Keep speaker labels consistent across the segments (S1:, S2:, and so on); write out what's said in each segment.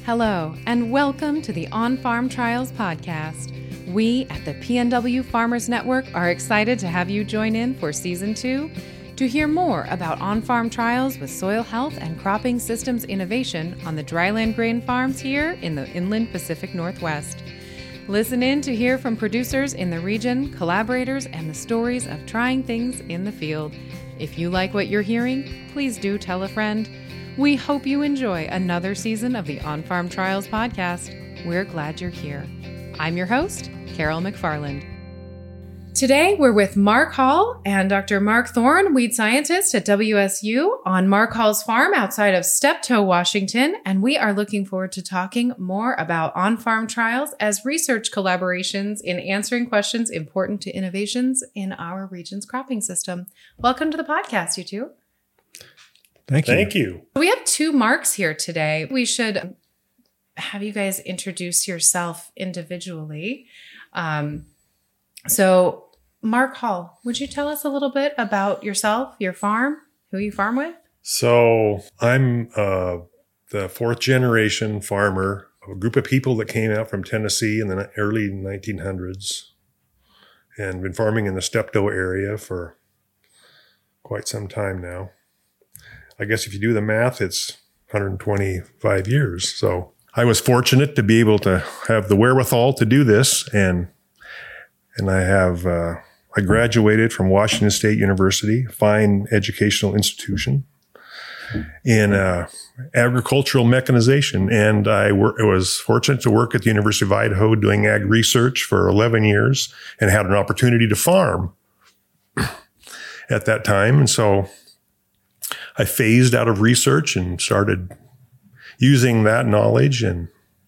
S1: Hello, and welcome to the On-Farm Trials podcast. We at the PNW Farmers Network are excited to have you join in for Season 2 to hear more about on-farm trials with soil health and cropping systems innovation on the dryland grain farms here in the inland Pacific Northwest. Listen in to hear from producers in the region, collaborators, and the stories of trying things in the field. If you like what you're hearing, please do tell a friend. We hope you enjoy another season of the On-Farm Trials podcast. We're glad you're here. I'm your host, Carol McFarland. Today, we're with Mark Hall and Dr. Mark Thorne, weed scientist at WSU, on Mark Hall's farm outside of Steptoe, Washington, and we are looking forward to talking more about on-farm trials as research collaborations in answering questions important to innovations in our region's cropping system. Welcome to the podcast, you two.
S2: Thank you.
S1: We have two Marks here today. We should have you guys introduce yourself individually. So, Mark Hall, would you tell us a little bit about yourself, your farm, who you farm with?
S2: So, I'm the fourth generation farmer of a group of people that came out from Tennessee in the early 1900s and been farming in the Steptoe area for quite some time now. I guess if you do the math, it's 125 years. So I was fortunate to be able to have the wherewithal to do this. And I graduated from Washington State University, fine educational institution, in agricultural mechanization. And I was fortunate to work at the University of Idaho doing ag research for 11 years and had an opportunity to farm at that time. And so I phased out of research and started using that knowledge and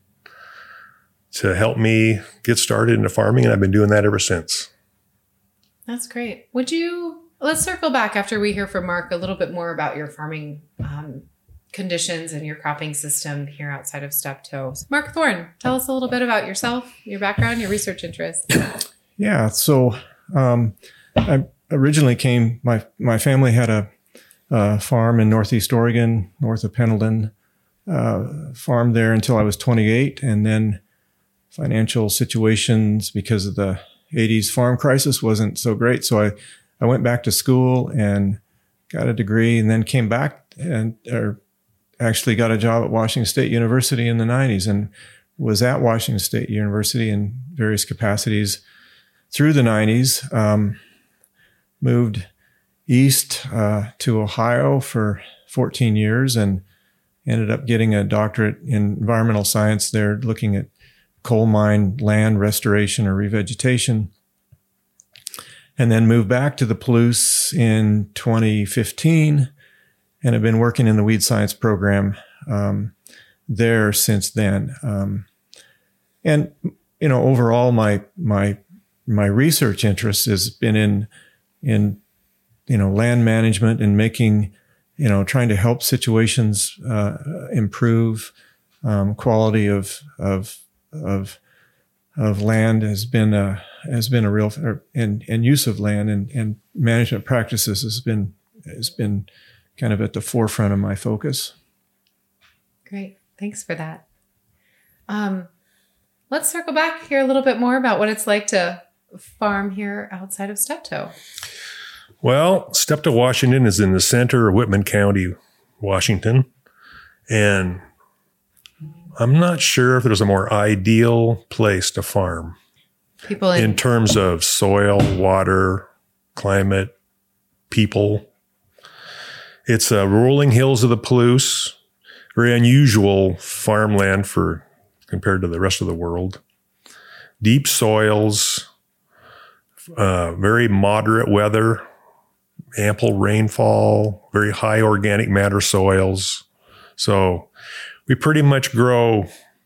S2: to help me get started into farming, and I've been doing that ever since.
S1: That's great. Let's circle back after we hear from Mark a little bit more about your farming conditions and your cropping system here outside of Steptoe. Mark Thorne, tell us a little bit about yourself, your background, your research interests.
S3: Yeah, so I originally my family had a farm in Northeast Oregon, north of Pendleton, farmed there until I was 28. And then financial situations because of the 80s farm crisis wasn't so great. So I went back to school and got a degree and then came back and actually got a job at Washington State University in the 90s and was at Washington State University in various capacities through the 90s, moved east to Ohio for 14 years and ended up getting a doctorate in environmental science there, looking at coal mine land restoration or revegetation. And then moved back to the Palouse in 2015 and have been working in the weed science program there since then. And, overall, my research interest has been in land management and making, trying to help situations improve. Quality of land has been a real, and use of land and management practices has been kind of at the forefront of my focus.
S1: Great, thanks for that. Let's circle back here a little bit more about what it's like to farm here outside of Steptoe.
S2: Well, Steptoe, Washington is in the center of Whitman County, Washington. And I'm not sure if there's a more ideal place to farm in terms of soil, water, climate, people. It's rolling hills of the Palouse, very unusual farmland compared to the rest of the world. Deep soils, very moderate weather, ample rainfall, very high organic matter soils. So we pretty much grow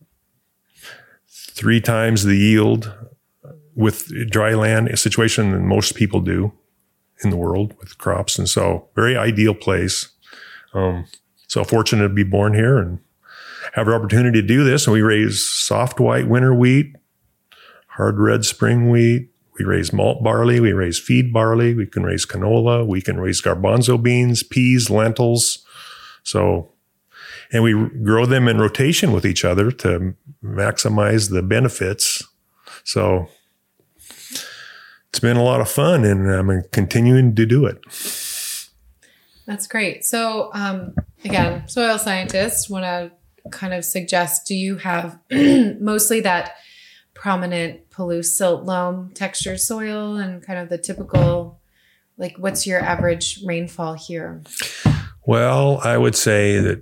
S2: 3 times the yield with dry land, a situation than most people do in the world with crops. And so very ideal place. So fortunate to be born here and have an opportunity to do this. And we raise soft white winter wheat, hard red spring wheat. We raise malt barley. We raise feed barley. We can raise canola. We can raise garbanzo beans, peas, lentils. So and we grow them in rotation with each other to maximize the benefits. So it's been a lot of fun, and I'm continuing to do it.
S1: That's great. So, again, soil scientists want to kind of suggest, do you have mostly that prominent Palouse silt loam textured soil and kind of the typical, like, what's your average rainfall here?
S2: Well, I would say that,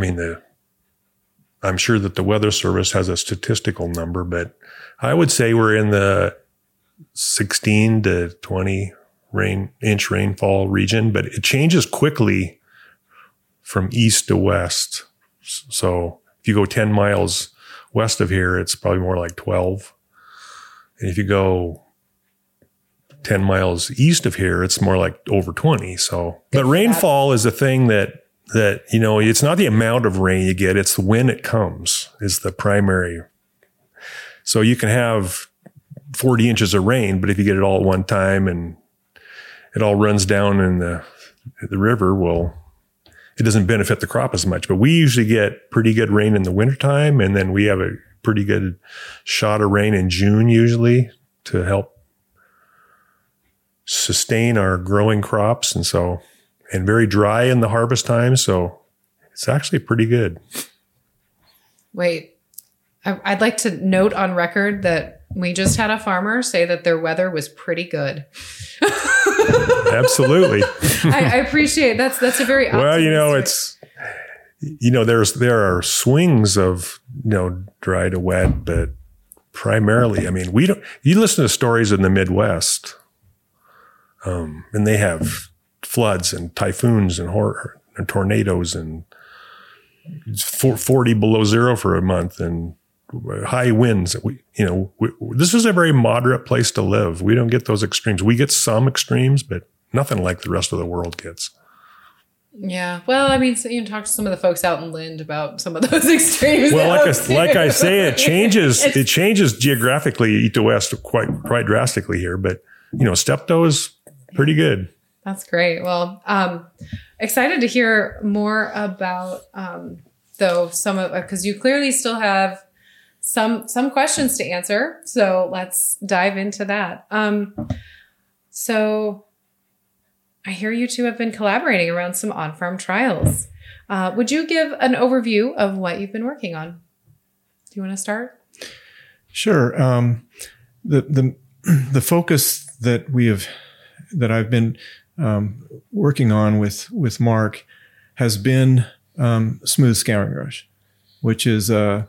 S2: I'm sure that the Weather Service has a statistical number, but I would say we're in the 16 to 20 inch rainfall region, but it changes quickly from east to west. So if you go 10 miles west of here, it's probably more like 12. And if you go 10 miles east of here, it's more like over 20. So, but rainfall is a thing that, it's not the amount of rain you get, it's when it comes is the primary. So you can have 40 inches of rain, but if you get it all at one time and it all runs down in the river, well, it doesn't benefit the crop as much. But we usually get pretty good rain in the wintertime, and then we have a pretty good shot of rain in June usually to help sustain our growing crops. And very dry in the harvest time. So it's actually pretty good.
S1: Wait, I'd like to note on record that we just had a farmer say that their weather was pretty good.
S2: Absolutely.
S1: I appreciate that's a very
S2: optimistic. Well, there are swings of, dry to wet, but primarily, you listen to stories in the Midwest, and they have floods and typhoons and tornadoes and 40 below zero for a month and high winds. This is a very moderate place to live. We don't get those extremes. We get some extremes, but nothing like the rest of the world gets.
S1: Yeah. Well, talk to some of the folks out in Lind about some of those extremes.
S2: Well, like I say, it changes geographically east to west quite drastically here, but Steptoe is pretty good.
S1: That's great. Well, excited to hear more about, because you clearly still have some questions to answer. So let's dive into that. So I hear you two have been collaborating around some on-farm trials. Would you give an overview of what you've been working on? Do you want to start?
S3: Sure. The focus that I've been working on with Mark has been smooth scouring rush, which is the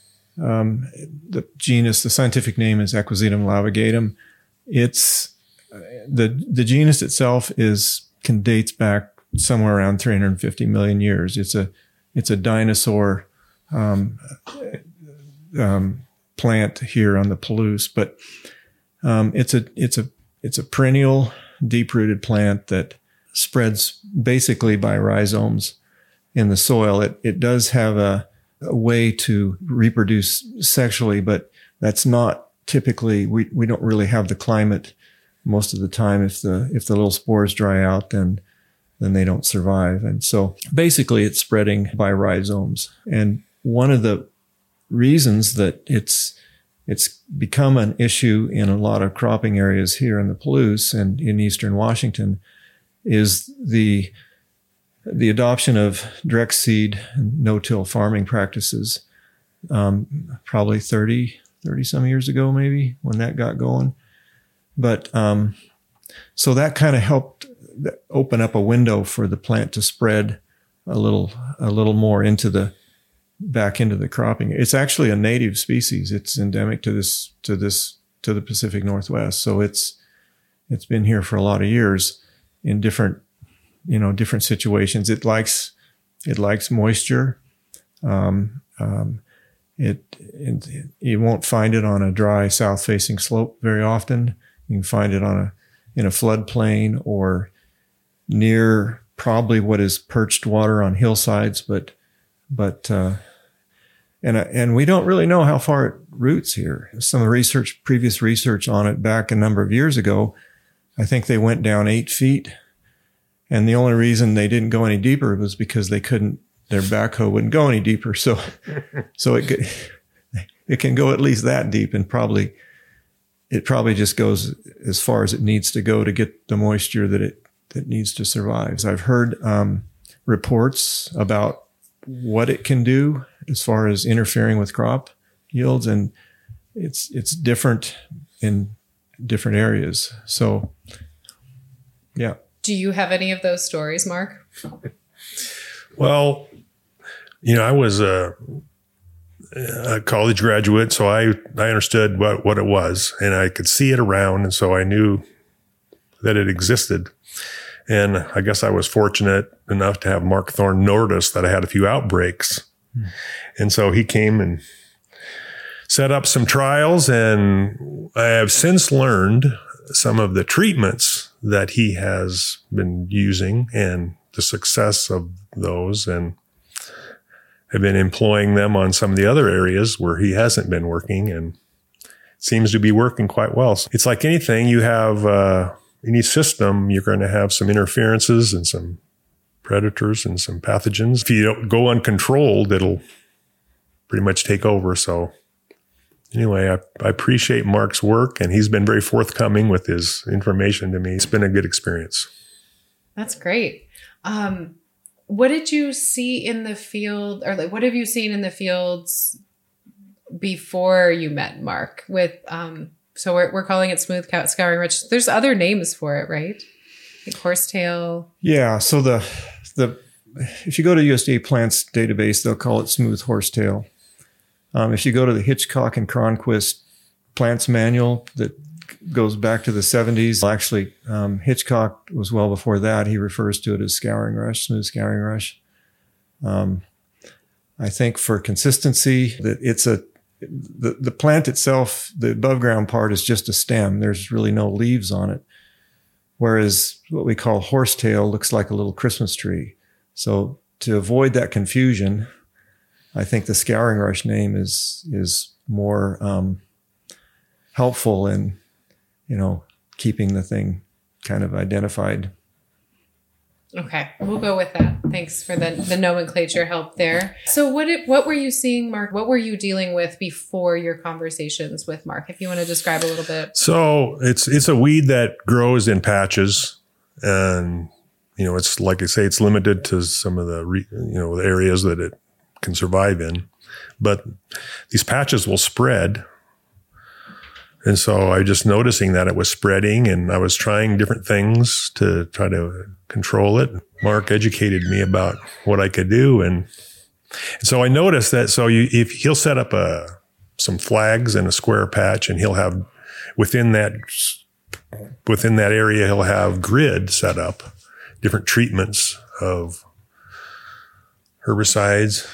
S3: genus. The scientific name is Equisetum lavagatum. It's the genus itself dates back somewhere around 350 million years. It's a dinosaur plant here on the Palouse, but it's a perennial, deep-rooted plant that spreads basically by rhizomes in the soil. It does have a way to reproduce sexually, but that's not typically, we don't really have the climate most of the time. If the little spores dry out, then they don't survive. And so basically it's spreading by rhizomes. And one of the reasons that it's become an issue in a lot of cropping areas here in the Palouse and in eastern Washington is the adoption of direct seed and no-till farming practices, probably 30 some years ago, maybe, when that got going. But so that kind of helped open up a window for the plant to spread a little more back into the cropping. It's actually a native species. It's endemic to the Pacific Northwest. So it's been here for a lot of years in different situations. It likes moisture. You won't find it on a dry south-facing slope very often. You can find it in a floodplain or near probably what is perched water on hillsides, but we don't really know how far it roots here. Some of the previous research on it back a number of years ago, I think they went down 8 feet. And the only reason they didn't go any deeper was because they couldn't their backhoe wouldn't go any deeper. So it can go at least that deep, and it probably just goes as far as it needs to go to get the moisture that it needs to survive. So I've heard reports about what it can do as far as interfering with crop yields, and it's different in different areas. So, yeah.
S1: Do you have any of those stories, Mark?
S2: Well, I was a college graduate, so I understood what it was, and I could see it around, and so I knew that it existed. And I guess I was fortunate enough to have Mark Thorne notice that I had a few outbreaks. And so he came and set up some trials, and I have since learned some of the treatments that he has been using and the success of those, and have been employing them on some of the other areas where he hasn't been working, and it seems to be working quite well. So it's like anything, you have any system, you're going to have some interferences and some predators and some pathogens. If you don't go uncontrolled, it'll pretty much take over. So anyway, I appreciate Mark's work, and he's been very forthcoming with his information to me. It's been a good experience.
S1: That's great. What did you see in the field, or what have you seen in the fields before you met Mark with, so we're calling it smooth scouring rush. There's other names for it, right? Like horsetail. Yeah.
S3: So if you go to USDA plants database, they'll call it smooth horsetail. If you go to the Hitchcock and Cronquist plants manual that goes back to the 70s, actually, Hitchcock was well before that. He refers to it as scouring rush, smooth scouring rush. I think for consistency, that it's the plant itself, the above ground part is just a stem. There's really no leaves on it. Whereas what we call horsetail looks like a little Christmas tree. So to avoid that confusion, I think the scouring rush name is more helpful in, keeping the thing kind of identified.
S1: Okay, we'll go with that. Thanks for the nomenclature help there. So what were you seeing, Mark? What were you dealing with before your conversations with Mark? If you want to describe a little bit.
S2: So it's a weed that grows in patches, and it's like I say, it's limited to some of the the areas that it can survive in, but these patches will spread. And so I was just noticing that it was spreading, and I was trying different things to try to control it. Mark educated me about what I could do. And so I noticed that, if he'll set up some flags in a square patch, and he'll have within that area, he'll have grid set up, different treatments of herbicides,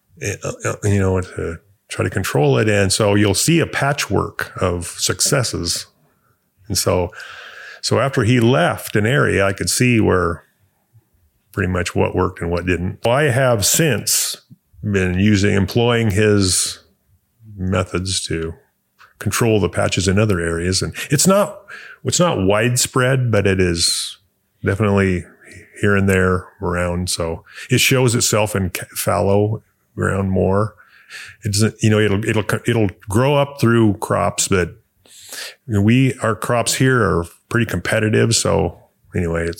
S2: to try to control it. And so you'll see a patchwork of successes. And so after he left an area, I could see where pretty much what worked and what didn't. Well, I have since been employing his methods to control the patches in other areas. And it's not widespread, but it is definitely here and there around. So it shows itself in fallow ground more. It doesn't, it'll grow up through crops, but our crops here are pretty competitive. So anyway,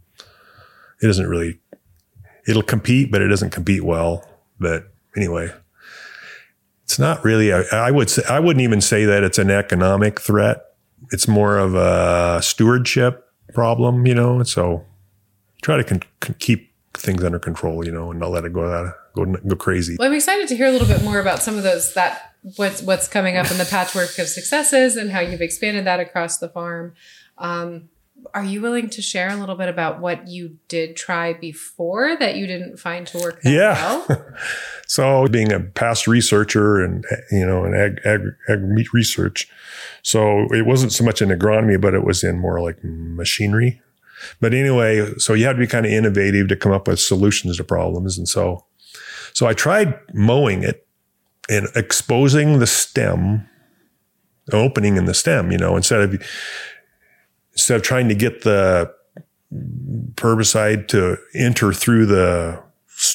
S2: it'll compete, but it doesn't compete well. But anyway, it's not really, I wouldn't even say that it's an economic threat. It's more of a stewardship problem, so try to keep things under control, and not let it go crazy.
S1: Well, I'm excited to hear a little bit more about some of those, what's coming up in the patchwork of successes and how you've expanded that across the farm. Are you willing to share a little bit about what you did try before that you didn't find to work that well?
S2: So being a past researcher and, in ag meat research, so it wasn't so much in agronomy, but it was in more like machinery. But anyway, so you have to be kind of innovative to come up with solutions to problems. And so I tried mowing it and exposing the stem, opening in the stem, instead of trying to get the herbicide to enter through the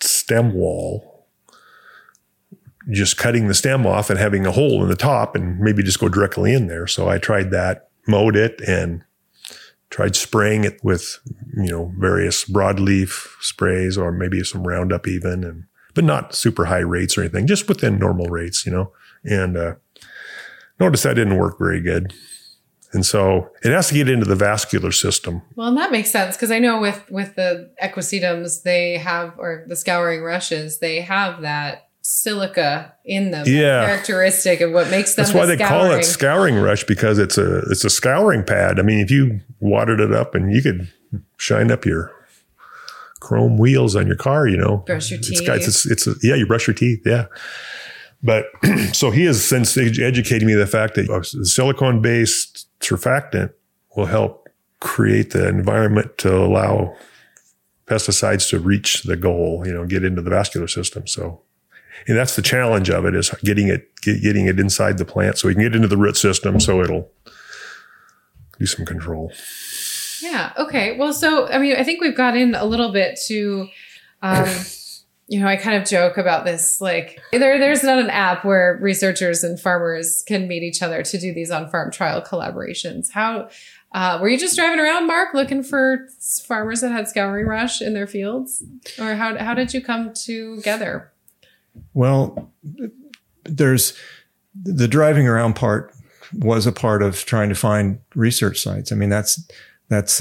S2: stem wall, just cutting the stem off and having a hole in the top and maybe just go directly in there. So I tried that, mowed it, and tried spraying it with, various broadleaf sprays or maybe some Roundup even, but not super high rates or anything, just within normal rates, and noticed that didn't work very good. And so it has to get into the vascular system.
S1: Well, and that makes sense because I know with the equisetums, they have, or the scouring rushes, they have that silica in them.
S2: Yeah.
S1: Characteristic of what makes them.
S2: That's why they call it scouring rush, because it's a scouring pad. I mean, if you watered it up and you could shine up your chrome wheels on your car,
S1: brush your teeth.
S2: You brush your teeth. Yeah. But so he has since educated me the fact that a silicone-based surfactant will help create the environment to allow pesticides to reach the goal, get into the vascular system. So, and that's the challenge of it, is getting it inside the plant so we can get into the root system so it'll do some control.
S1: Yeah. Okay. Well, so, I think we've got in a little bit to, I kind of joke about this, like there's not an app where researchers and farmers can meet each other to do these on-farm trial collaborations. How, were you just driving around, Mark, looking for farmers that had scouring rush in their fields? Or how did you come together?
S3: Well, there's the driving around part was a part of trying to find research sites. I mean, there's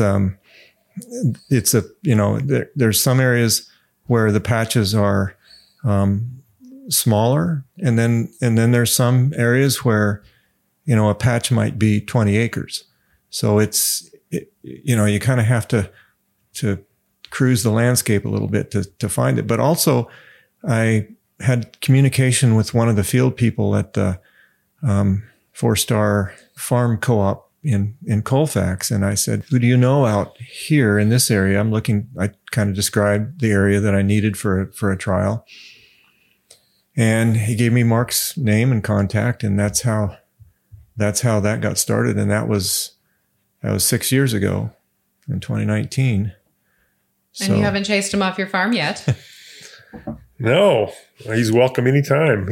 S3: some areas where the patches are smaller, and then there's some areas where a patch might be 20 acres. So you kind of have to cruise the landscape a little bit to find it. But also, I had communication with one of the field people at the 4-Star Farm Co-op in Colfax. And I said, who do you know out here in this area? I kind of described the area that I needed for a trial. And he gave me Mark's name and contact. And that's how that got started. And that was 6 years ago in 2019.
S1: And you haven't chased him off your farm yet?
S2: No, he's welcome anytime.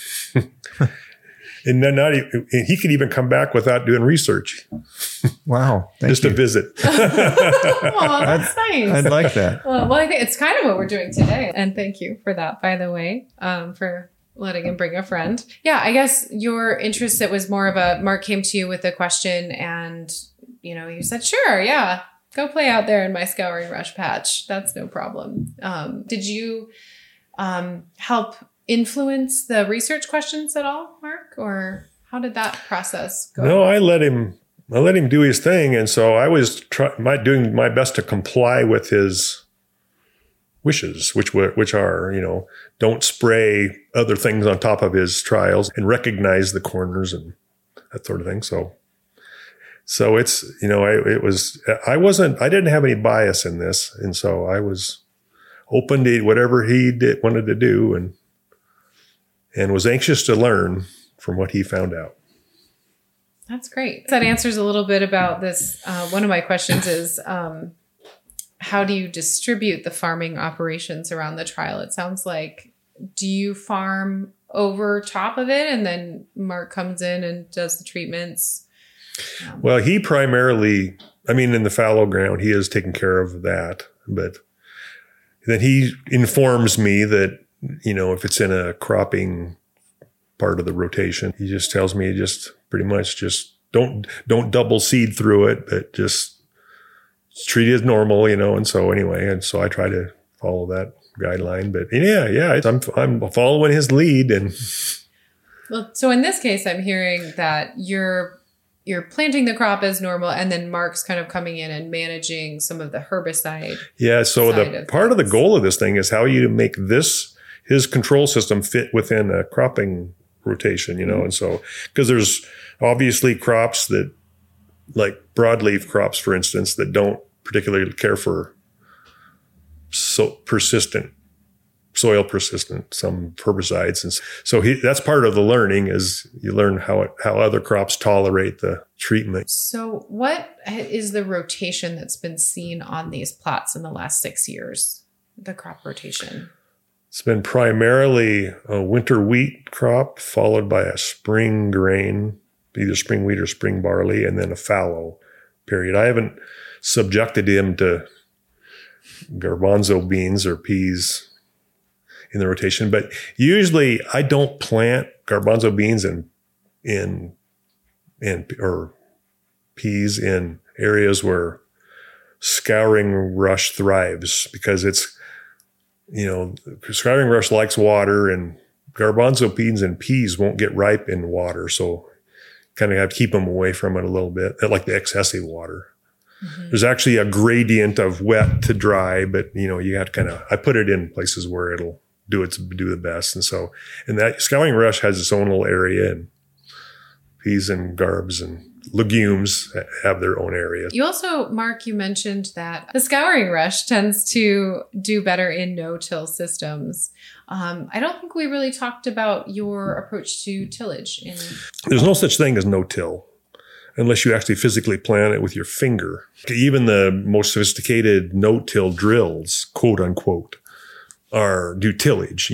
S2: And then he could even come back without doing research.
S3: Wow.
S2: Just a visit.
S1: Oh, that's nice.
S3: I'd like that.
S1: Well, I think it's kind of what we're doing today. And thank you for that, by the way, for letting him bring a friend. Yeah, I guess your interest, it was more of Mark came to you with a question and, you said, sure, yeah, go play out there in my scouring rush patch. That's no problem. Did you help influence the research questions at all, Mark? Or how did that process go?
S2: No, I let him do his thing. And so I was doing my best to comply with his wishes, which are, don't spray other things on top of his trials and recognize the corners and that sort of thing. So it's, I didn't have any bias in this. And so I was open to whatever he wanted to do and was anxious to learn from what he found out.
S1: That's great. That answers a little bit about this. One of my questions is, how do you distribute the farming operations around the trial? It sounds like, do you farm over top of it and then Mark comes in and does the treatments?
S2: Well, he primarily, in the fallow ground, he is taking care of that. But then he informs me that, if it's in a cropping part of the rotation, he just tells me pretty much don't double seed through it, but just treat it as normal, and so anyway, and so I try to follow that guideline, but I'm following his lead. And
S1: well, so in this case, I'm hearing that you're planting the crop as normal, and then Mark's kind of coming in and managing some of the herbicide.
S2: Yeah. So the part of the goal of this thing is how you make his control system fit within a cropping rotation, and so, because there's obviously crops that, like broadleaf crops, for instance, that don't particularly care for soil persistent, some herbicides. And so that's part of the learning, is you learn how other crops tolerate the treatment.
S1: So what is the rotation that's been seen on these plots in the last 6 years, the crop rotation?
S2: It's been primarily a winter wheat crop followed by a spring grain, either spring wheat or spring barley, and then a fallow period. I haven't subjected him to garbanzo beans or peas in the rotation, but usually I don't plant garbanzo beans or peas in areas where scouring rush thrives, because it's, scouring rush likes water, and garbanzo beans and peas won't get ripe in water. So kind of have to keep them away from it a little bit. They like the excessive water. Mm-hmm. There's actually a gradient of wet to dry, but you have to I put it in places where it'll do the best. And that scouring rush has its own little area, and peas and garbs and legumes have their own area.
S1: You also, Mark, you mentioned that the scouring rush tends to do better in no-till systems. I don't think we really talked about your approach to tillage.
S2: There's no such thing as no-till unless you actually physically plant it with your finger. Even the most sophisticated no-till drills, quote unquote, do tillage.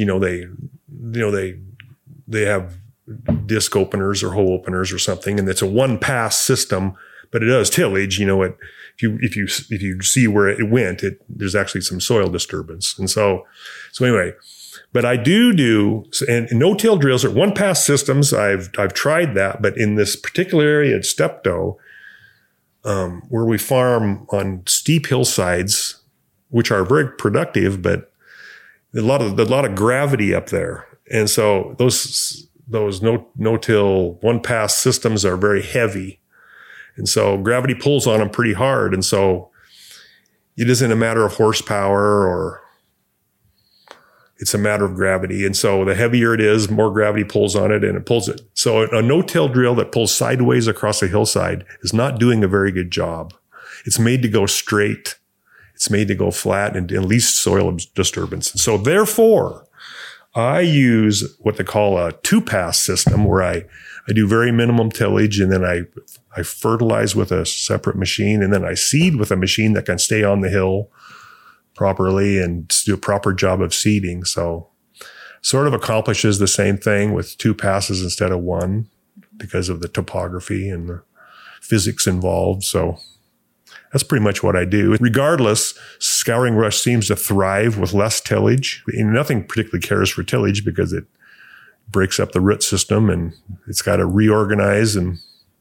S2: They have disc openers or hole openers or something, and it's a one pass system, but it does tillage. If you see where it went, there's actually some soil disturbance. And so anyway, but I do, and no-till drills are one pass systems. I've tried that, but in this particular area at Steptoe, where we farm on steep hillsides, which are very productive, but a lot of gravity up there. And so those no-till one-pass systems are very heavy. And so gravity pulls on them pretty hard. And so it isn't a matter of horsepower, or it's a matter of gravity. And so the heavier it is, more gravity pulls on it, and it pulls it. So a no-till drill that pulls sideways across a hillside is not doing a very good job. It's made to go straight. It's made to go flat and least soil disturbance. And so therefore, I use what they call a two-pass system, where I do very minimum tillage, and then I fertilize with a separate machine, and then I seed with a machine that can stay on the hill properly and do a proper job of seeding. So sort of accomplishes the same thing with two passes instead of one, because of the topography and the physics involved. So that's pretty much what I do. Regardless, scouring rush seems to thrive with less tillage. And nothing particularly cares for tillage, because it breaks up the root system, and it's got to reorganize and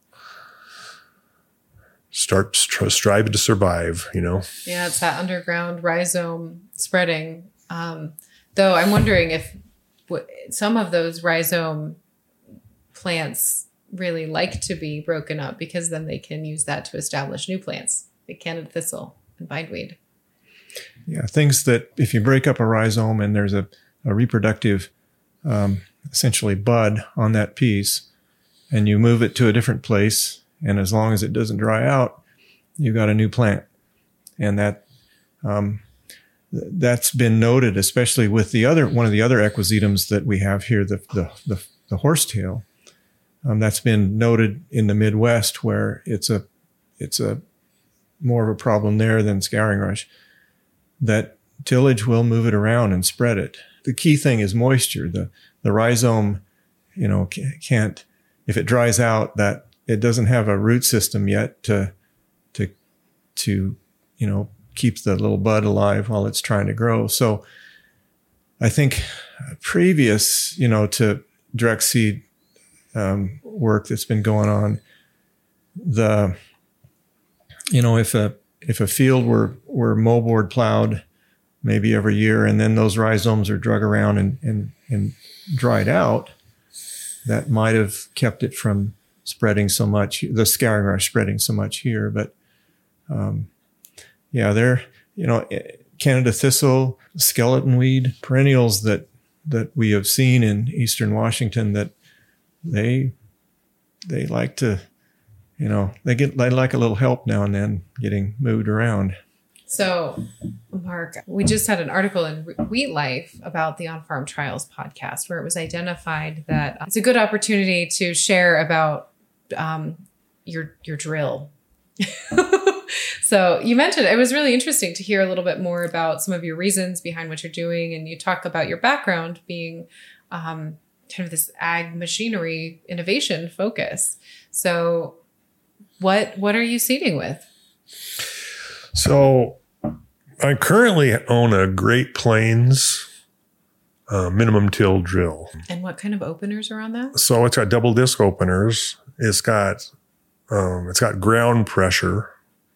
S2: start striving to survive,
S1: Yeah, it's that underground rhizome spreading. Though I'm wondering if some of those rhizome plants really like to be broken up, because then they can use that to establish new plants, like Canada thistle and bindweed.
S3: Yeah, things that if you break up a rhizome and there's a reproductive, essentially bud on that piece, and you move it to a different place, and as long as it doesn't dry out, you've got a new plant. And that's been noted, especially with one of the other equisetums that we have here, the horsetail. That's been noted in the Midwest, where it's a more of a problem there than scouring rush, that tillage will move it around and spread it. The key thing is moisture. The rhizome, can't, if it dries out, that it doesn't have a root system yet to keep the little bud alive while it's trying to grow. So I think previous, to direct seed work that's been going on, if a field were moldboard plowed maybe every year, and then those rhizomes are drug around and dried out, that might have kept it from spreading so much, the scouring rush spreading so much here. But Canada thistle, skeleton weed, perennials that we have seen in eastern Washington, that they like to, they like a little help now and then getting moved around.
S1: So, Mark, we just had an article in Wheat Life about the On Farm Trials podcast, where it was identified that it's a good opportunity to share about your drill. So you mentioned, it was really interesting to hear a little bit more about some of your reasons behind what you're doing. And you talk about your background being kind of this ag machinery innovation focus. So what are you seeding with?
S2: So I currently own a Great Plains minimum till drill.
S1: And what kind of openers are on that?
S2: So it's got double disc openers. It's got ground pressure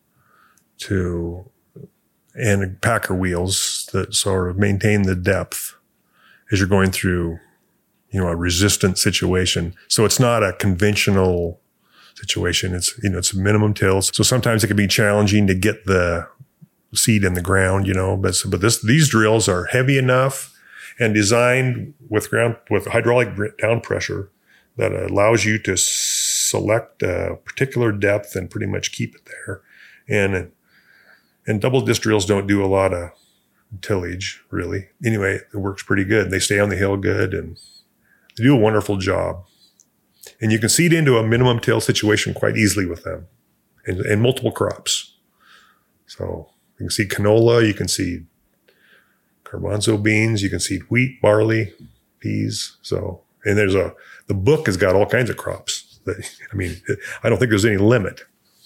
S2: and packer wheels that sort of maintain the depth as you're going through, a resistant situation. So it's not a conventional situation. It's a minimum till. So sometimes it can be challenging to get the seed in the ground, but these drills are heavy enough and designed with hydraulic down pressure that allows you to select a particular depth and pretty much keep it there. And double disc drills don't do a lot of tillage, really. Anyway, it works pretty good. They stay on the hill good, and they do a wonderful job. And you can seed into a minimum till situation quite easily with them, and multiple crops. So you can seed canola, you can seed garbanzo beans, you can seed wheat, barley, peas. So, and the book has got all kinds of crops. I don't think there's any limit.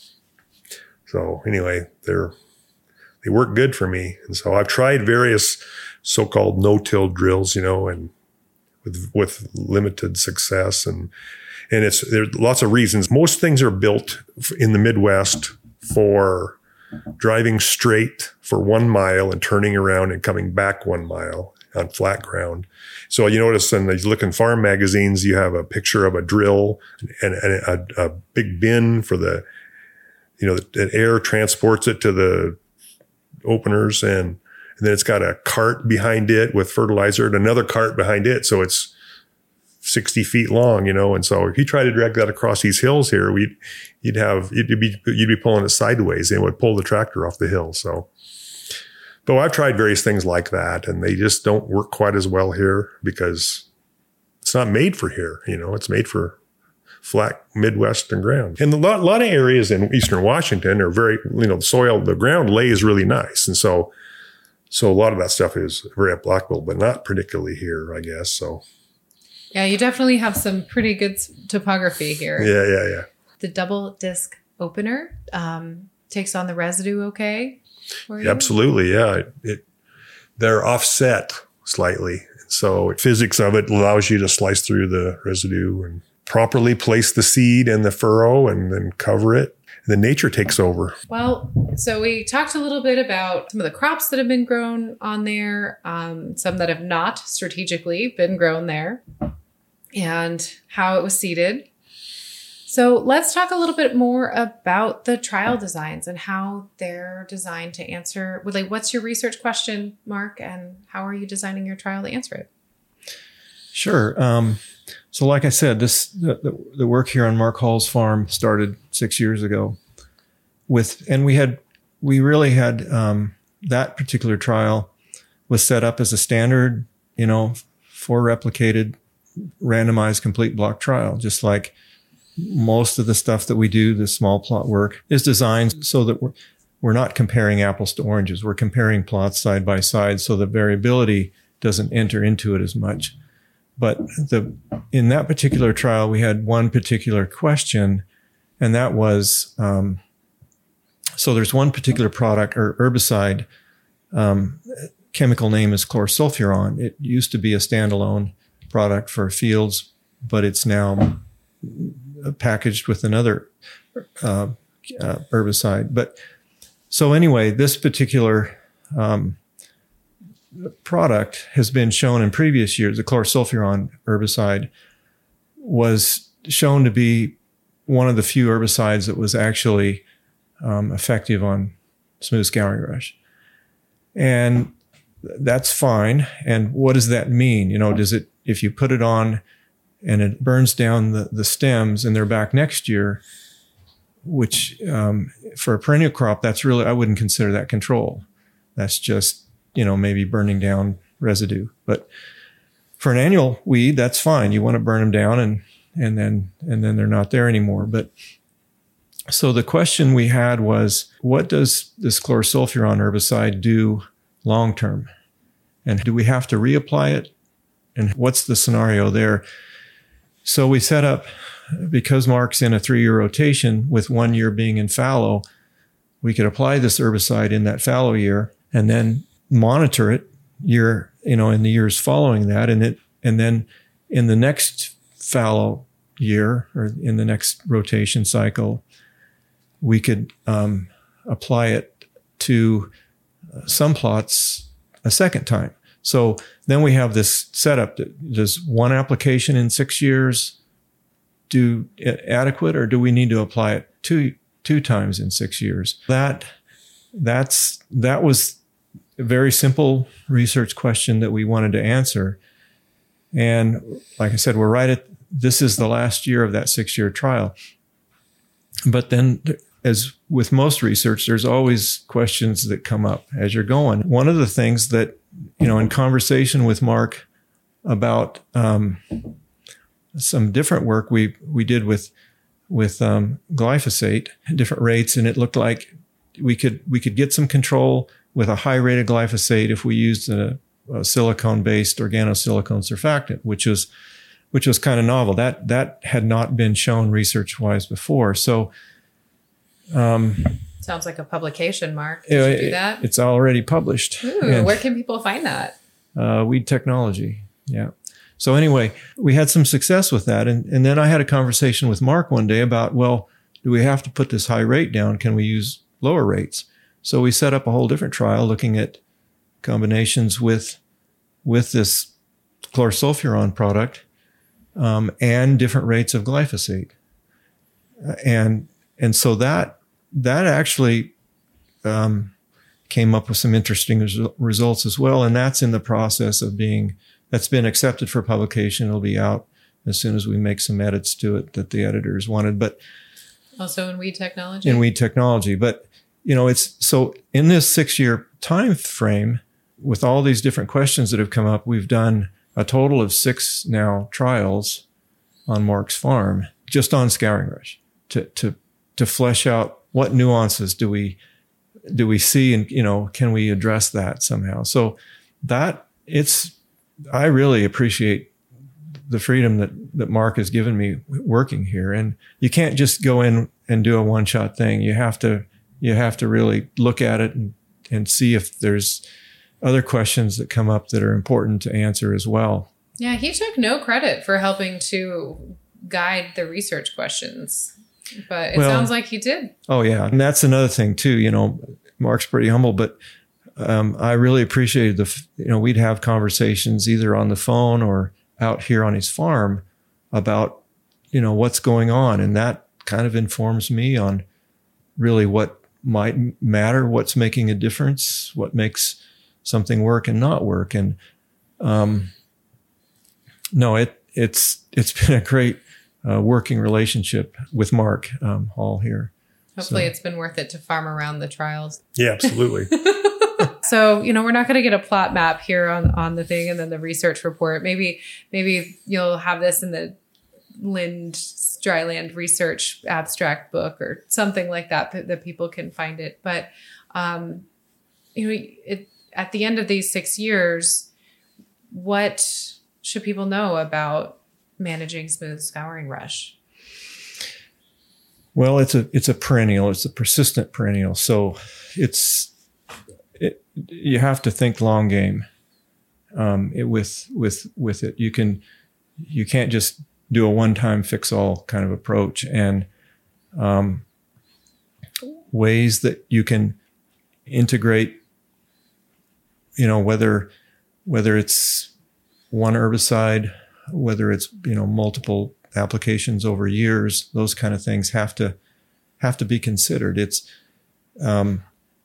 S2: So anyway, they work good for me. And so I've tried various so-called no-till drills, and with limited success. And there's lots of reasons. Most things are built in the Midwest for driving straight for 1 mile and turning around and coming back 1 mile on flat ground. So you notice when you look in farm magazines, you have a picture of a drill and a big bin for the air transports it to the openers, and then it's got a cart behind it with fertilizer and another cart behind it. So it's 60 feet long, and so if you try to drag that across these hills here, you'd be pulling it sideways and it would pull the tractor off the hill. So, but I've tried various things like that, and they just don't work quite as well here because it's not made for here. It's made for flat Midwestern ground. And a lot of areas in Eastern Washington are very, the ground lays really nice. And so a lot of that stuff is very applicable, but not particularly here, I guess. So.
S1: Yeah, you definitely have some pretty good topography here.
S2: Yeah.
S1: The double disc opener takes on the residue okay for you?
S2: Absolutely, yeah. They're offset slightly. So physics of it allows you to slice through the residue and properly place the seed in the furrow and then cover it. And then nature takes over.
S1: Well, so we talked a little bit about some of the crops that have been grown on there, some that have not strategically been grown there, and how it was seeded. So let's talk a little bit more about the trial designs and how they're designed to answer. What's your research question, Mark, and how are you designing your trial to answer it?
S3: Sure. So like I said, the work here on Mark Hall's farm started 6 years ago we really had that particular trial was set up as a standard, 4 replicated randomized complete block trial, just like most of the stuff that we do, the small plot work is designed so that we're not comparing apples to oranges. We're comparing plots side by side so the variability doesn't enter into it as much. But in that particular trial, we had one particular question, and that was, so there's one particular product or herbicide, chemical name is chlorsulfuron. It used to be a standalone product for fields, but it's now packaged with another herbicide. But so anyway, this particular product has been shown in previous years. The chlorsulfuron herbicide was shown to be one of the few herbicides that was actually effective on smooth scouring rush. And that's fine. And what does that mean? If you put it on and it burns down the stems and they're back next year, which for a perennial crop, that's really, I wouldn't consider that control. That's just, maybe burning down residue. But for an annual weed, that's fine. You want to burn them down and then they're not there anymore. But So the question we had was, what does this chlorsulfuron herbicide do long term? And do we have to reapply it? And what's the scenario there? So we set up, because Mark's in a 3-year rotation with 1 year being in fallow, we could apply this herbicide in that fallow year and then monitor it in the years following that. And then in the next fallow year, or in the next rotation cycle, we could apply it to some plots a second time. So then we have this setup. Does one application in 6 years do adequate, or do we need to apply it two times in 6 years? That was a very simple research question that we wanted to answer. And like I said, this is the last year of that 6-year trial. But then, as with most research, there's always questions that come up as you're going. One of the things that, in conversation with Mark about some different work we did with glyphosate, different rates, and it looked like we could get some control with a high rate of glyphosate if we used a silicone-based organosilicone surfactant, which was kind of novel. That had not been shown research-wise before. So,
S1: sounds like a publication, Mark. Did you do that?
S3: It's already published.
S1: Ooh, where can people find that?
S3: Weed Technology. Yeah. So anyway, we had some success with that. And then I had a conversation with Mark one day about, well, do we have to put this high rate down? Can we use lower rates? So we set up a whole different trial looking at combinations with this chlorsulfuron product, and different rates of glyphosate. And so that actually came up with some interesting results as well. And that's in the process of that's been accepted for publication. It'll be out as soon as we make some edits to it that the editors wanted. But
S1: also in Weed Technology.
S3: But, it's so in this 6-year time frame, with all these different questions that have come up, we've done a total of 6 now trials on Mark's farm, just on scouring rush, to flesh out what nuances do we see, and can we address that somehow. So I really appreciate the freedom that Mark has given me working here. And you can't just go in and do a one-shot thing. You have to really look at it and see if there's other questions that come up that are important to answer as well.
S1: Yeah, he took no credit for helping to guide the research questions, but it sounds like he did. Oh yeah.
S3: And that's another thing too, Mark's pretty humble, but I really appreciated we'd have conversations either on the phone or out here on his farm about, what's going on. And that kind of informs me on really what might matter, what's making a difference, what makes something work and not work. And, it's been a great, working relationship with Mark, Hall here.
S1: Hopefully it's been worth it to farm around the trials.
S2: Yeah, absolutely.
S1: So, we're not going to get a plot map here on the thing and then the research report. Maybe you'll have this in the Dryland research abstract book or something like that people can find it. But, at the end of these 6 years, what should people know about managing smooth scouring rush?
S3: Well, it's a perennial. It's a persistent perennial. So you have to think long game with it. You can't just do a one-time fix-all kind of approach. And ways that you can integrate, whether it's one herbicide, whether it's multiple applications over years, those kind of things have to be considered. It's and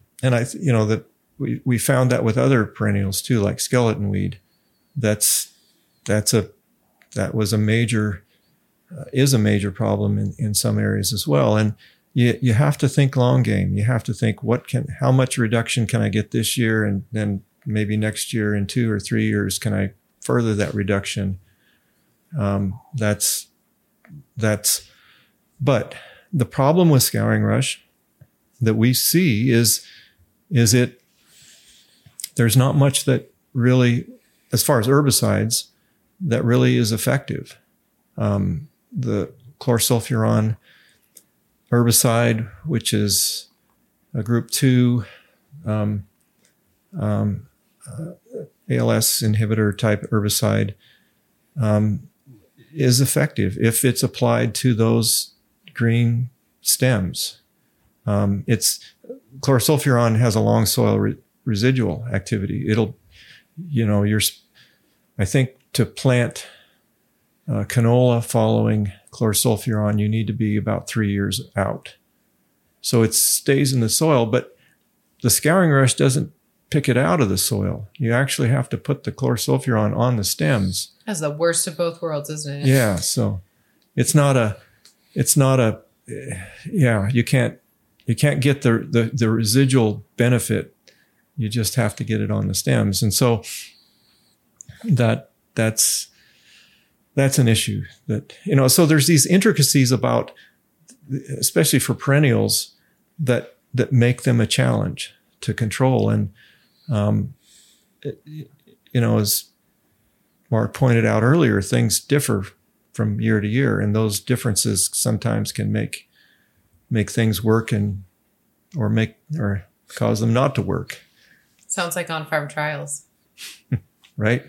S3: we found that with other perennials too, like skeleton weed. That was a major is a major problem in some areas as well. And you have to think long game. You have to think how much reduction can I get this year, and then maybe next year, in 2 or 3 years, can I further that reduction? But the problem with scouring rush that we see is there's not much that really, as far as herbicides, that really is effective. The chlorsulfuron herbicide, which is a group 2 ALS inhibitor type herbicide, is effective if it's applied to those green stems. Chlorsulfuron has a long soil residual activity. It'll, I think to plant canola following chlorsulfuron, you need to be about 3 years out. So it stays in the soil, but the scouring rush doesn't pick it out of the soil. You actually have to put the chlorsulfuron on the stems.
S1: That's the worst of both worlds, isn't it?
S3: Yeah. So you can't get the residual benefit. You just have to get it on the stems. And so that's an issue that, so there's these intricacies about, especially for perennials, that make them a challenge to control. And, as Mark pointed out earlier, things differ from year to year, and those differences sometimes can make things work or cause them not to work.
S1: Sounds like on-farm trials.
S3: Right?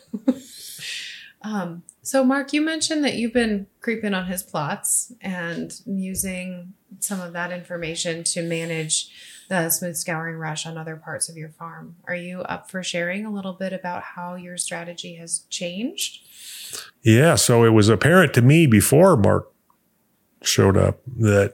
S1: So Mark, you mentioned that you've been creeping on his plots and using some of that information to manage the smooth scouring rush on other parts of your farm. Are you up for sharing a little bit about how your strategy has changed?
S2: Yeah. So it was apparent to me before Mark showed up that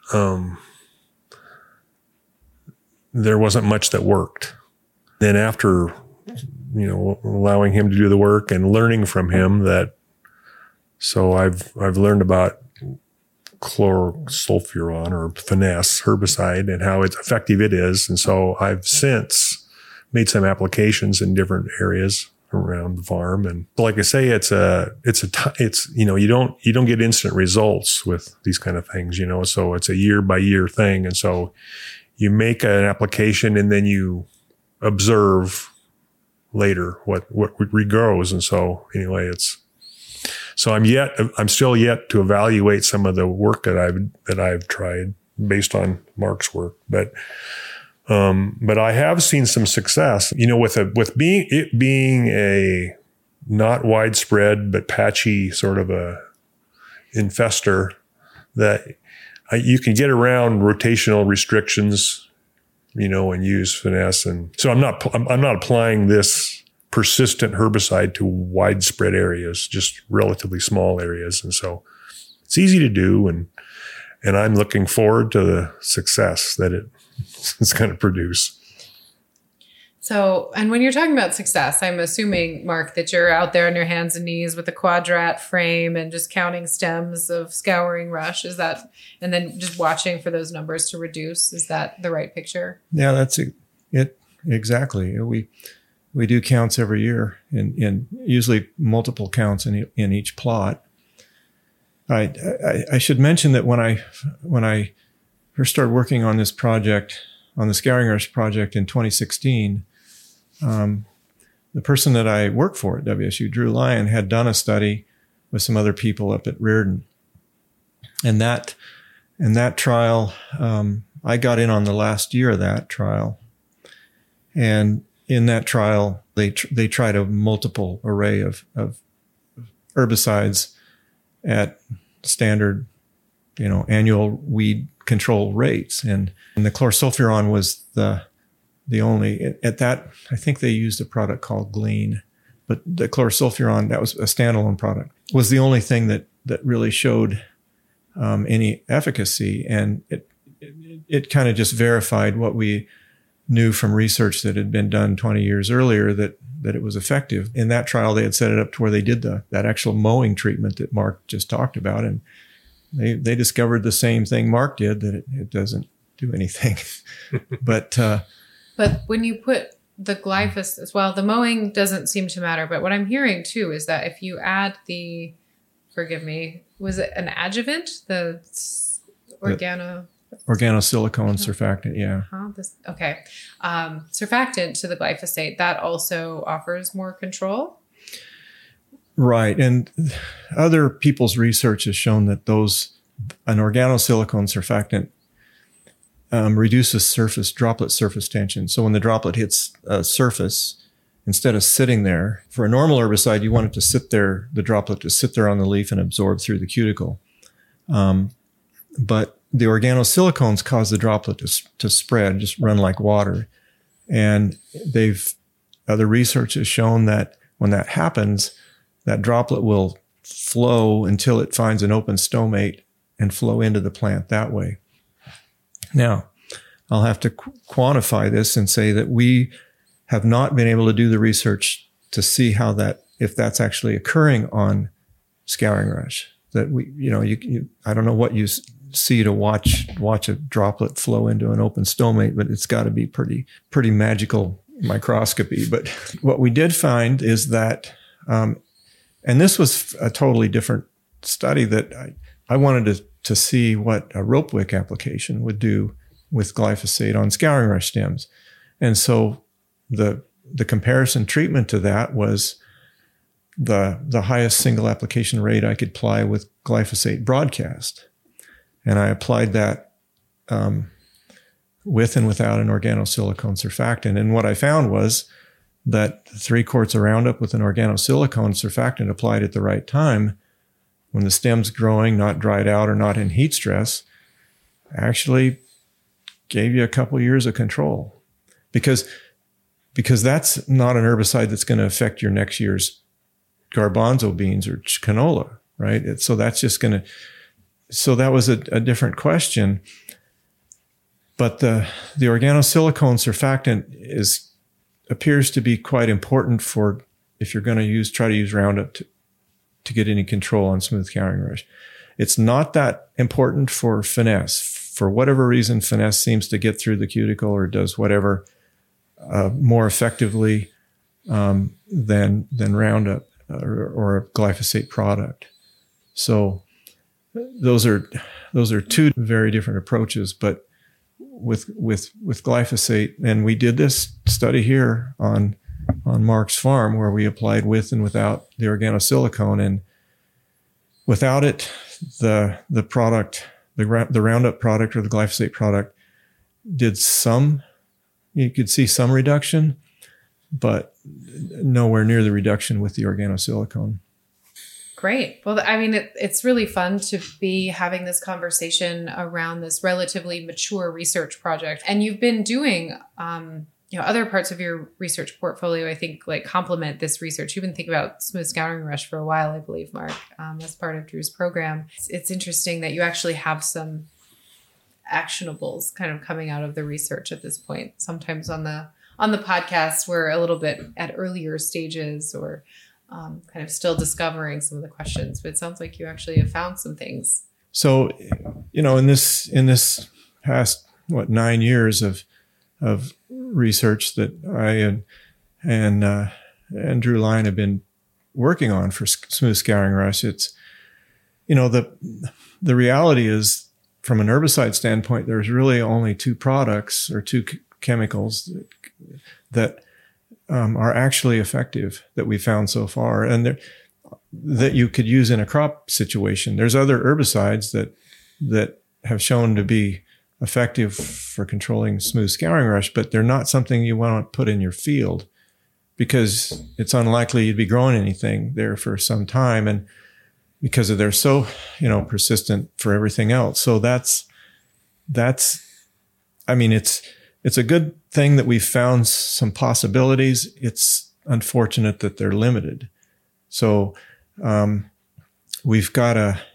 S2: there wasn't much that worked. Then after, allowing him to do the work and learning from him so I've learned about chlorsulfuron or finesse herbicide and how effective it is. And so I've since made some applications in different areas around the farm. And like I say, you don't get instant results with these kind of things, so it's a year by year thing. And so you make an application and then you observe later what regrows. And so anyway, I'm still yet to evaluate some of the work that I've tried based on Mark's work, but I have seen some success, with being a not widespread but patchy sort of a infester, that you can get around rotational restrictions, and use finesse. And so I'm not applying this persistent herbicide to widespread areas, just relatively small areas. And so it's easy to do. And I'm looking forward to the success that it's going to produce.
S1: So, and when you're talking about success, I'm assuming, Mark, that you're out there on your hands and knees with a quadrat frame and just counting stems of scouring rush. Is that, and then just watching for those numbers to reduce? Is that the right picture?
S3: Yeah, that's it. Exactly. We do counts every year, in usually multiple counts in each plot. I should mention that when I first started working on this project, on the scouring rush project in 2016, the person that I worked for at WSU, Drew Lyon, had done a study with some other people up at Reardon, and that trial, I got in on the last year of that trial, and in that trial, they tried a multiple array of herbicides at standard, annual weed control rates, and the chlorsulfuron was the only at that. I think they used a product called Glean, but the chlorsulfuron, that was a standalone product, was the only thing that really showed any efficacy, and it kind of just verified what we knew from research that had been done 20 years earlier, that it was effective. In that trial, they had set it up to where they did that actual mowing treatment that Mark just talked about. And they discovered the same thing Mark did, that it doesn't do anything. But
S1: when you put the glyphosate as well, the mowing doesn't seem to matter. But what I'm hearing too is that if you add was it an adjuvant?
S3: organosilicone surfactant. Yeah.
S1: Surfactant to the glyphosate, that also offers more control?
S3: Right. And other people's research has shown that an organosilicone surfactant reduces droplet surface tension. So when the droplet hits a surface, instead of sitting there, for a normal herbicide, you want it to sit there, the droplet to sit there on the leaf and absorb through the cuticle. But the organosilicones cause the droplet to spread, just run like water. And other research has shown that when that happens, that droplet will flow until it finds an open stomate and flow into the plant that way. Now, I'll have to quantify this and say that we have not been able to do the research to see if that's actually occurring on scouring rush. That I don't know what you see to watch a droplet flow into an open stomate, but it's got to be pretty magical microscopy. But what we did find is that, and this was a totally different study that I wanted to see what a rope wick application would do with glyphosate on scouring rush stems. And so the comparison treatment to that was the highest single application rate I could apply with glyphosate broadcast. And I applied that with and without an organosilicone surfactant. And what I found was that 3 quarts of Roundup with an organosilicone surfactant applied at the right time, when the stem's growing, not dried out or not in heat stress, actually gave you a couple years of control. Because that's not an herbicide that's going to affect your next year's garbanzo beans or canola, right? So that's just going to, so that was a different question. But the organosilicone surfactant appears to be quite important for if you're going to try to use Roundup to get any control on smooth scouring rush. It's not that important for finesse. For whatever reason, finesse seems to get through the cuticle or does whatever more effectively than Roundup or a glyphosate product. So those are 2 very different approaches. But with glyphosate, and we did this study here on Mark's farm where we applied with and without the organosilicone, and without it, the product, the Roundup product or the glyphosate product did you could see some reduction, but nowhere near the reduction with the organosilicone.
S1: Great. Well, I mean, it's really fun to be having this conversation around this relatively mature research project. And you've been doing, other parts of your research portfolio, I think, like complement this research. You've been thinking about smooth scouring rush for a while, I believe, Mark, as part of Drew's program. It's interesting that you actually have some actionables kind of coming out of the research at this point. Sometimes on the podcast, we're a little bit at earlier stages or kind of still discovering some of the questions, but it sounds like you actually have found some things.
S3: So, in this past 9 years of research that I and Drew Lyon have been working on for smooth scouring rush, it's the reality is, from an herbicide standpoint, there's really only 2 products or 2 chemicals that are actually effective that we found so far, and that you could use in a crop situation. There's other herbicides that have shown to be effective for controlling smooth scouring rush, but they're not something you want to put in your field because it's unlikely you'd be growing anything there for some time, and because they're so persistent for everything else. So that's I mean, it's a good thing that we've found some possibilities. It's unfortunate that they're limited. So we've got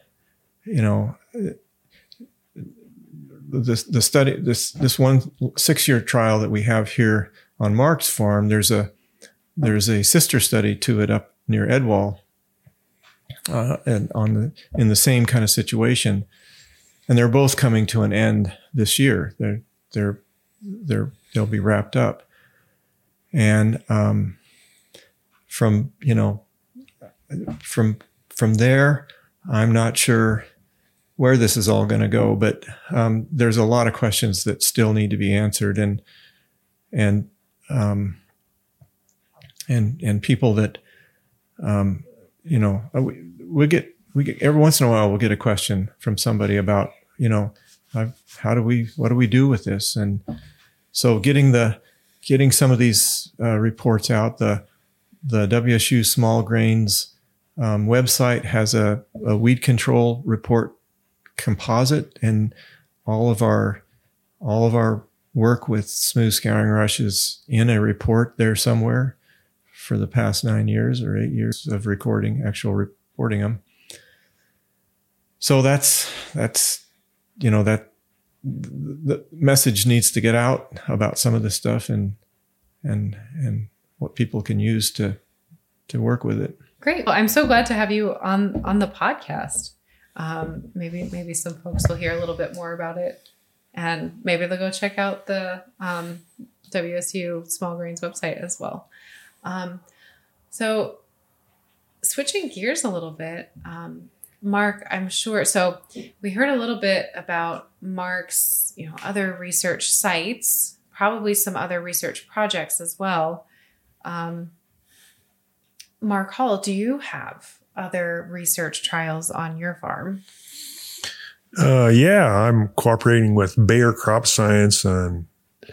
S3: the study, this one 6-year trial that we have here on Mark's farm. There's a sister study to it up near Edwall, and in the same kind of situation, and they're both coming to an end this year. They'll be wrapped up, and from there, I'm not sure where this is all going to go, but there's a lot of questions that still need to be answered, and people that we get every once in a while we'll get a question from somebody about what do we do with this, and so getting some of these reports out. The WSU Small Grains website has a weed control report composite, and all of our work with smooth scouring rush is in a report there somewhere for the past 9 years or 8 years of reporting them. So that's that the message needs to get out about some of this stuff and what people can use to work with it.
S1: Great. Well, I'm so glad to have you on the podcast. Maybe some folks will hear a little bit more about it, and maybe they'll go check out the WSU Small Grains website as well. So switching gears a little bit, Mark, I'm sure. So we heard a little bit about Mark's, other research sites, probably some other research projects as well. Mark Hall, do you have other research trials on your farm?
S2: Yeah, I'm cooperating with Bayer Crop Science on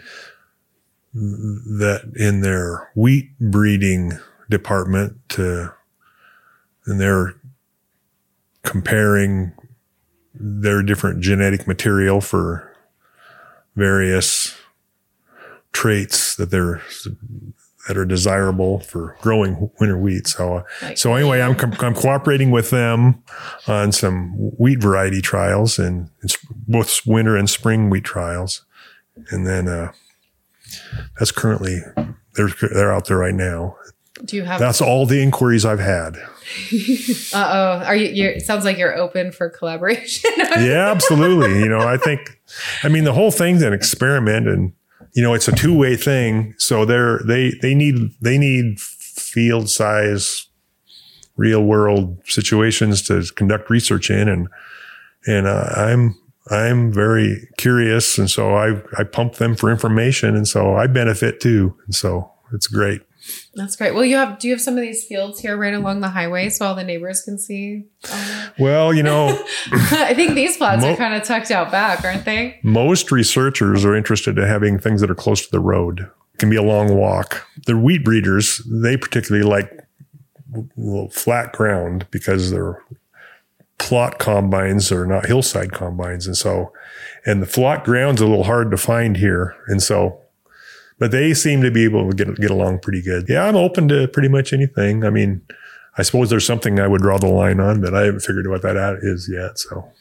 S2: that in their wheat breeding department and they're comparing their different genetic material for various traits that are desirable for growing winter wheat. So anyway, I'm cooperating with them on some wheat variety trials, and it's both winter and spring wheat trials. And then, that's currently, they're out there right now.
S1: Do you have?
S2: That's all the inquiries I've had.
S1: Are you? It sounds like you're open for collaboration.
S2: Yeah, absolutely. The whole thing's an experiment, and it's a two-way thing. So they need field size, real world situations to conduct research in, and I'm very curious, and so I pump them for information, and so I benefit too, and so it's great.
S1: That's great. Well, do you have some of these fields here right along the highway so all the neighbors can see?
S2: Well,
S1: I think these plots are kind of tucked out back, aren't they?
S2: Most researchers are interested in having things that are close to the road. It can be a long walk. The wheat breeders, they particularly like flat ground because their plot combines are not hillside combines. And the flat ground's a little hard to find here. But they seem to be able to get along pretty good. Yeah, I'm open to pretty much anything. I suppose there's something I would draw the line on, but I haven't figured out what that is yet.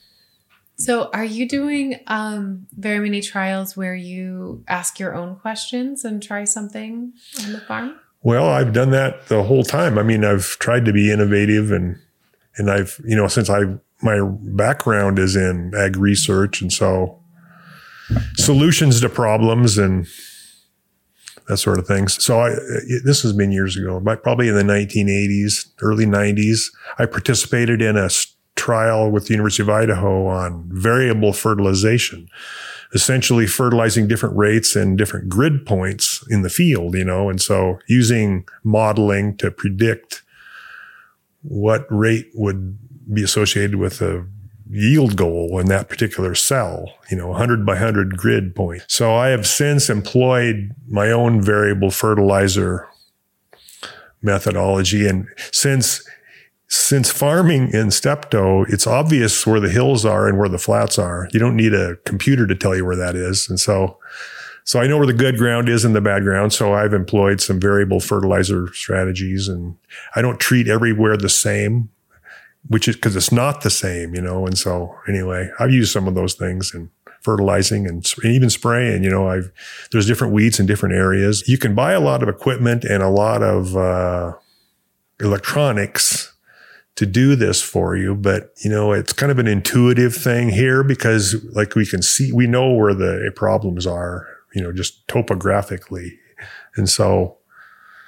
S1: So are you doing very many trials where you ask your own questions and try something on the farm?
S2: Well, I've done that the whole time. I've tried to be innovative and I've, since my background is in ag research, and so solutions to problems and that sort of thing. So this has been years ago, but probably in the 1980s, early 90s, I participated in a trial with the University of Idaho on variable fertilization, essentially fertilizing different rates and different grid points in the field, and so using modeling to predict what rate would be associated with a yield goal in that particular cell, 100 by 100 grid point. So I have since employed my own variable fertilizer methodology. And since farming in Steptoe, it's obvious where the hills are and where the flats are. You don't need a computer to tell you where that is. And so I know where the good ground is and the bad ground. So I've employed some variable fertilizer strategies, and I don't treat everywhere the same, which is because it's not the same, and so anyway, I've used some of those things in fertilizing and even spraying, there's different weeds in different areas. You can buy a lot of equipment and a lot of, electronics to do this for you, but it's kind of an intuitive thing here because we know where the problems are, just topographically. And so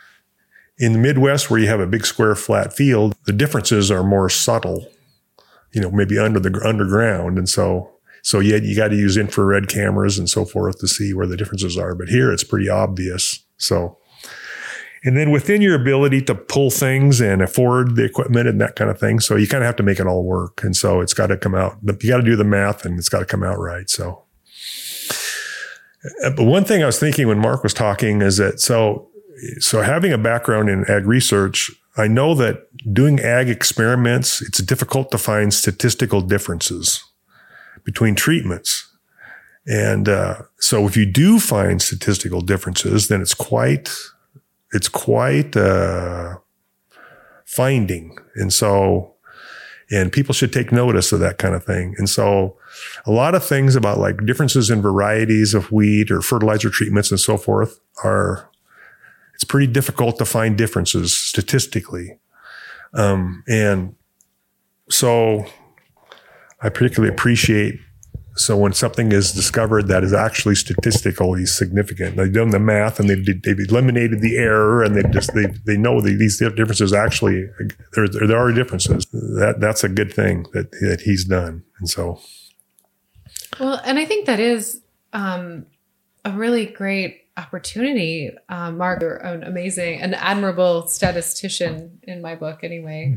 S2: in the Midwest, where you have a big square flat field, the differences are more subtle. maybe underground. And so you got to use infrared cameras and so forth to see where the differences are. But here it's pretty obvious. So, and then within your ability to pull things and afford the equipment and that kind of thing. So you kind of have to make it all work. And so it's got to come out, you got to do the math and it's got to come out right. So, but one thing I was thinking when Mark was talking is that, so having a background in ag research, I know that doing ag experiments, it's difficult to find statistical differences between treatments. And so if you do find statistical differences, then it's quite finding. And people should take notice of that kind of thing. And so a lot of things about like differences in varieties of wheat or fertilizer treatments and so forth it's pretty difficult to find differences statistically. And so I particularly appreciate, so when something is discovered that is actually statistically significant, they've done the math and they've eliminated the error and they know that these differences actually, there are differences. That's a good thing that he's done. And so.
S1: Well, and I think that is, a really great opportunity. Mark, you're an admirable statistician in my book anyway.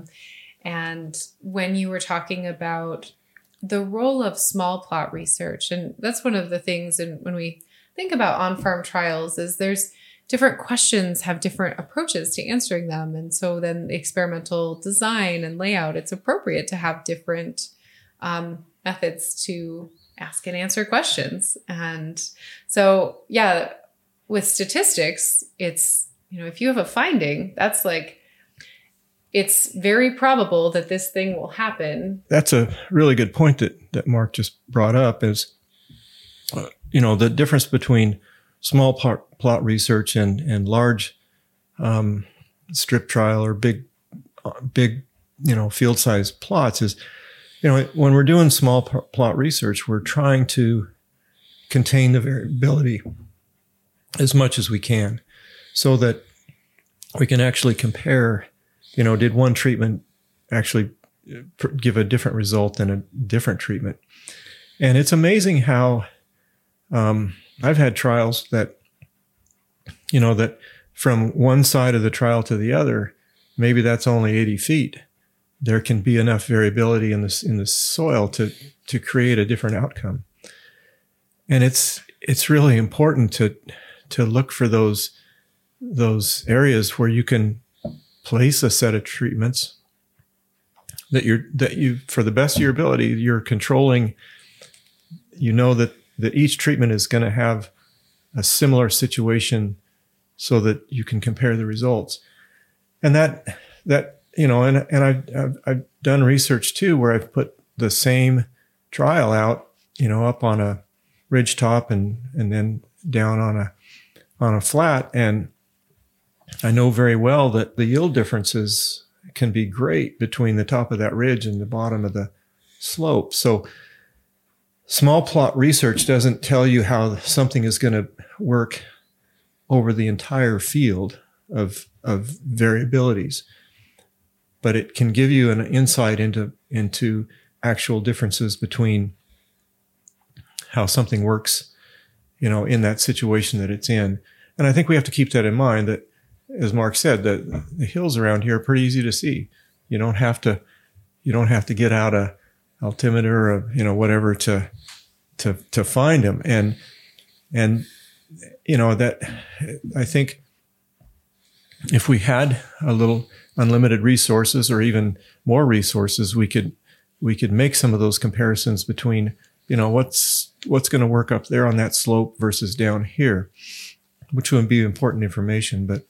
S1: And when you were talking about the role of small plot research, and that's one of the things when we think about on-farm trials is there's different questions have different approaches to answering them. And so then the experimental design and layout, it's appropriate to have different methods to ask and answer questions. And so, yeah, with statistics, it's, if you have a finding, that's like, it's very probable that this thing will happen.
S3: That's a really good point that Mark just brought up is, the difference between small plot research and large strip trial or big field size plots is, when we're doing small plot research, we're trying to contain the variability as much as we can so that we can actually compare, did one treatment actually give a different result than a different treatment? And it's amazing how I've had trials that, that from one side of the trial to the other, maybe that's only 80 feet. There can be enough variability in the soil to create a different outcome. And it's really important to look for those areas where you can place a set of treatments that you for the best of your ability, you're controlling, that each treatment is going to have a similar situation so that you can compare the results. And that and I've done research too, where I've put the same trial out, up on a ridge top and then down on a flat. And I know very well that the yield differences can be great between the top of that ridge and the bottom of the slope. So small plot research doesn't tell you how something is going to work over the entire field of variabilities, but it can give you an insight into actual differences between how something works, in that situation that it's in. And I think we have to keep that in mind that, as Mark said, that the hills around here are pretty easy to see. You don't have to get out a altimeter or, whatever to find them. And that I think if we had a little unlimited resources or even more resources, we could make some of those comparisons between, what's going to work up there on that slope versus down here, which would be important information. But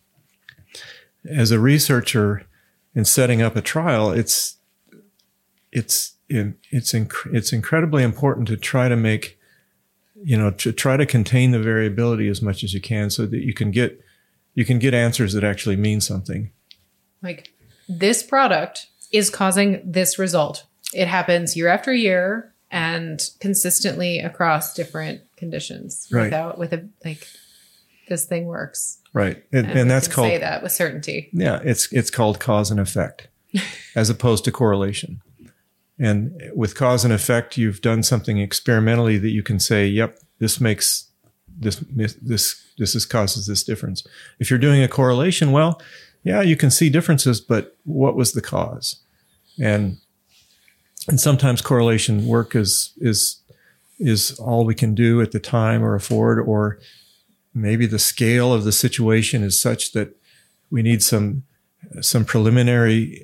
S3: as a researcher in setting up a trial, it's incredibly important to try to make, to try to contain the variability as much as you can so that you can get answers that actually mean something.
S1: Like, this product is causing this result. It happens year after year and consistently across different conditions.
S3: Right.
S1: This thing works.
S3: Right. And that's called,
S1: say that with certainty.
S3: Yeah. It's called cause and effect as opposed to correlation. And with cause and effect, you've done something experimentally that you can say, yep, this makes this causes this difference. If you're doing a correlation, well, yeah, you can see differences, but what was the cause? And sometimes correlation work is all we can do at the time or afford, or maybe the scale of the situation is such that we need some preliminary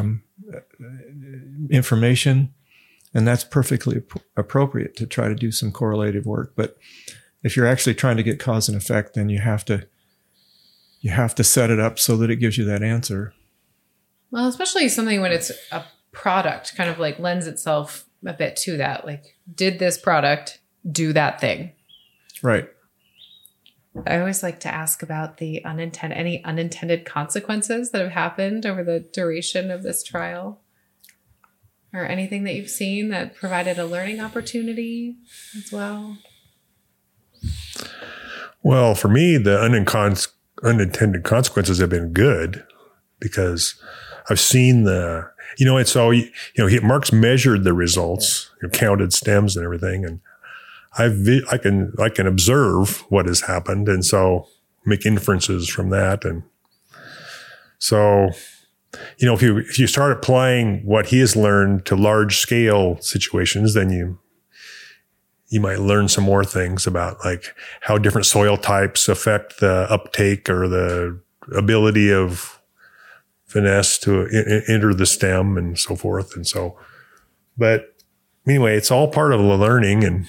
S3: information, and that's perfectly appropriate to try to do some correlative work. But if you're actually trying to get cause and effect, then you have to set it up so that it gives you that answer.
S1: Well, especially something when it's a product, kind of like lends itself a bit to that. Like, did this product do that thing?
S3: Right.
S1: I always like to ask about any unintended consequences that have happened over the duration of this trial, or anything that you've seen that provided a learning opportunity as well. Well,
S2: for me, the unintended consequences have been good, because I've seen Mark's measured the results, counted stems and everything, and I can observe what has happened, and so make inferences from that. And so, if you start applying what he has learned to large scale situations, then you might learn some more things about like how different soil types affect the uptake or the ability of finesse to enter the stem and so forth. And so, but anyway, it's all part of the learning, and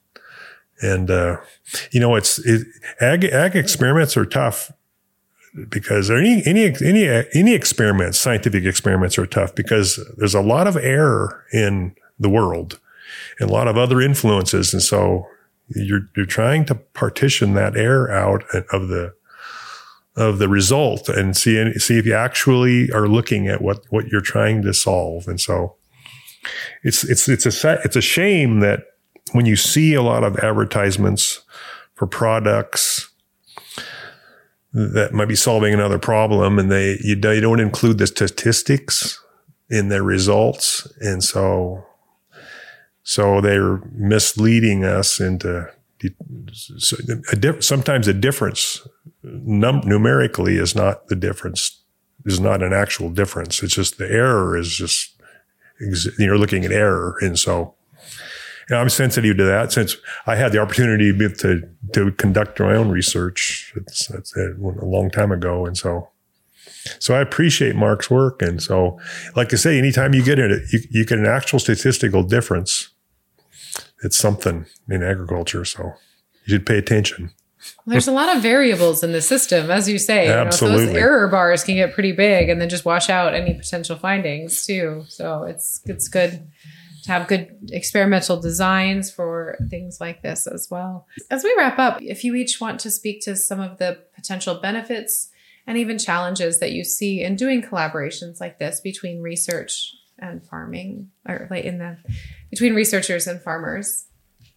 S2: ag experiments are tough, because any experiments, scientific experiments, are tough because there's a lot of error in the world and a lot of other influences. And so you're trying to partition that error out of the result and see if you actually are looking at what you're trying to solve. And so it's a shame that when you see a lot of advertisements for products that might be solving another problem, and you don't include the statistics in their results, and so they're misleading us into sometimes a difference numerically is not the difference, is not an actual difference. It's just the error is just you're looking at error, and so. And I'm sensitive to that since I had the opportunity to conduct my own research. That's a long time ago. And so I appreciate Mark's work. And so, like I say, anytime you get you get an actual statistical difference, it's something in agriculture. So you should pay attention.
S1: Well, there's a lot of variables in the system, as you say.
S2: Absolutely.
S1: So those error bars can get pretty big and then just wash out any potential findings too. So it's good to have good experimental designs for things like this as well. As we wrap up, if you each want to speak to some of the potential benefits and even challenges that you see in doing collaborations like this between research and farming, or like between researchers and farmers.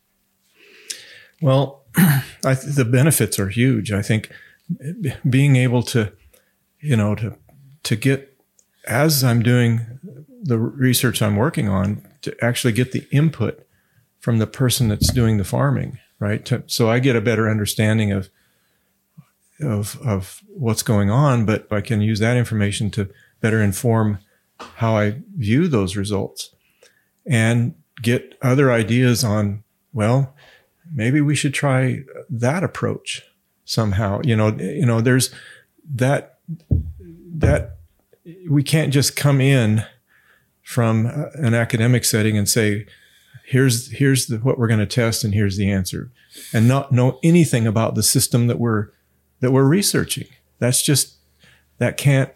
S3: Well, the benefits are huge. I think being able to get, as I'm doing the research I'm working on, to actually get the input from the person that's doing the farming, right? So I get a better understanding of what's going on, but I can use that information to better inform how I view those results and get other ideas on, well, maybe we should try that approach somehow. There's that we can't just come in from an academic setting and say, here's what we're going to test and here's the answer, and not know anything about the system that we're researching. That's just a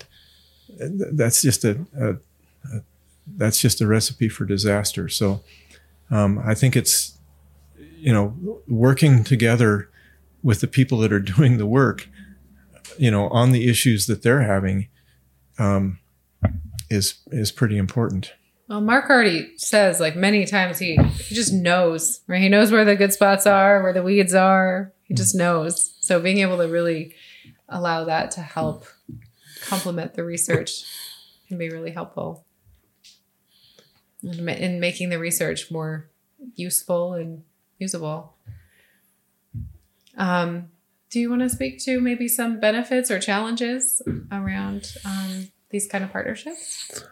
S3: recipe for disaster. So I think it's working together with the people that are doing the work, on the issues that they're having, is pretty important.
S1: Well, Mark already says, like many times, he just knows, right? He knows where the good spots are, where the weeds are. He just knows. So being able to really allow that to help complement the research can be really helpful. in making the research more useful and usable. Do you want to speak to maybe some benefits or challenges around these kind of partnerships?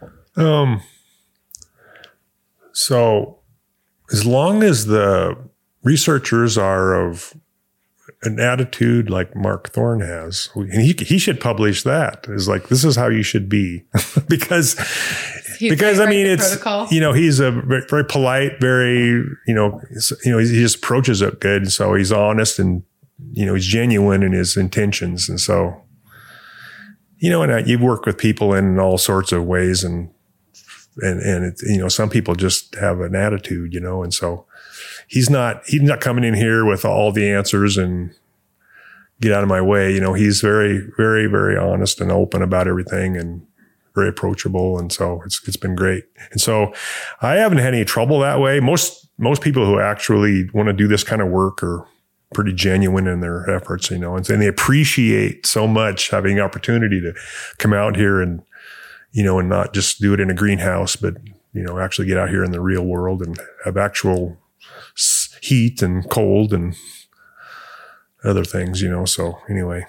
S2: So as long as the researchers are of an attitude like Mark Thorne has, and he should publish that. Is like, this is how you should be. because I mean, it's, protocol. He's a very, very polite, very, he just approaches it good. So he's honest and, he's genuine in his intentions. And so, and you work with people in all sorts of ways and it, some people just have an attitude, and so he's not coming in here with all the answers and get out of my way. He's very, very, very honest and open about everything and very approachable. And so it's been great. And so I haven't had any trouble that way. Most people who actually want to do this kind of work are pretty genuine in their efforts, and they appreciate so much having the opportunity to come out here and, and not just do it in a greenhouse, but, actually get out here in the real world and have actual heat and cold and other things, So anyway,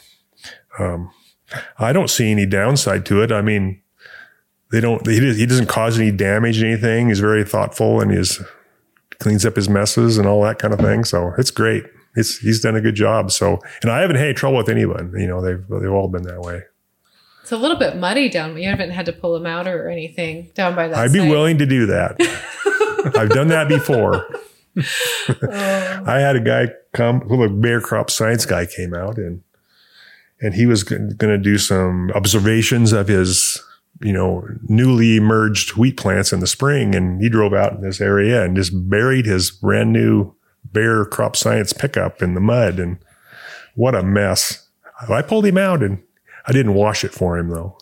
S2: I don't see any downside to it. I mean, he doesn't cause any damage or anything. He's very thoughtful and cleans up his messes and all that kind of thing. So it's great. He's done a good job. So, and I haven't had any trouble with anyone. They've all been that way. It's
S1: a little bit muddy down. You haven't had to pull them out or anything down by that
S2: I'd be willing to do that. I've done that before. I had a guy come, a Bayer Crop Science guy came out and he was going to do some observations of his, newly emerged wheat plants in the spring. And he drove out in this area and just buried his brand new Bayer Crop Science pickup in the mud. And what a mess. I pulled him out and I didn't wash it for him though.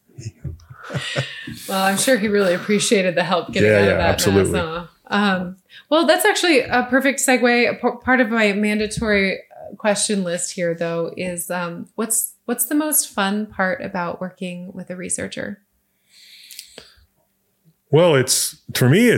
S1: Well, I'm sure he really appreciated the help getting out of that
S2: absolutely.
S1: mess. Well, that's actually a perfect segue. Part of my mandatory question list here, though, is what's the most fun part about working with a researcher?
S2: Well, for me,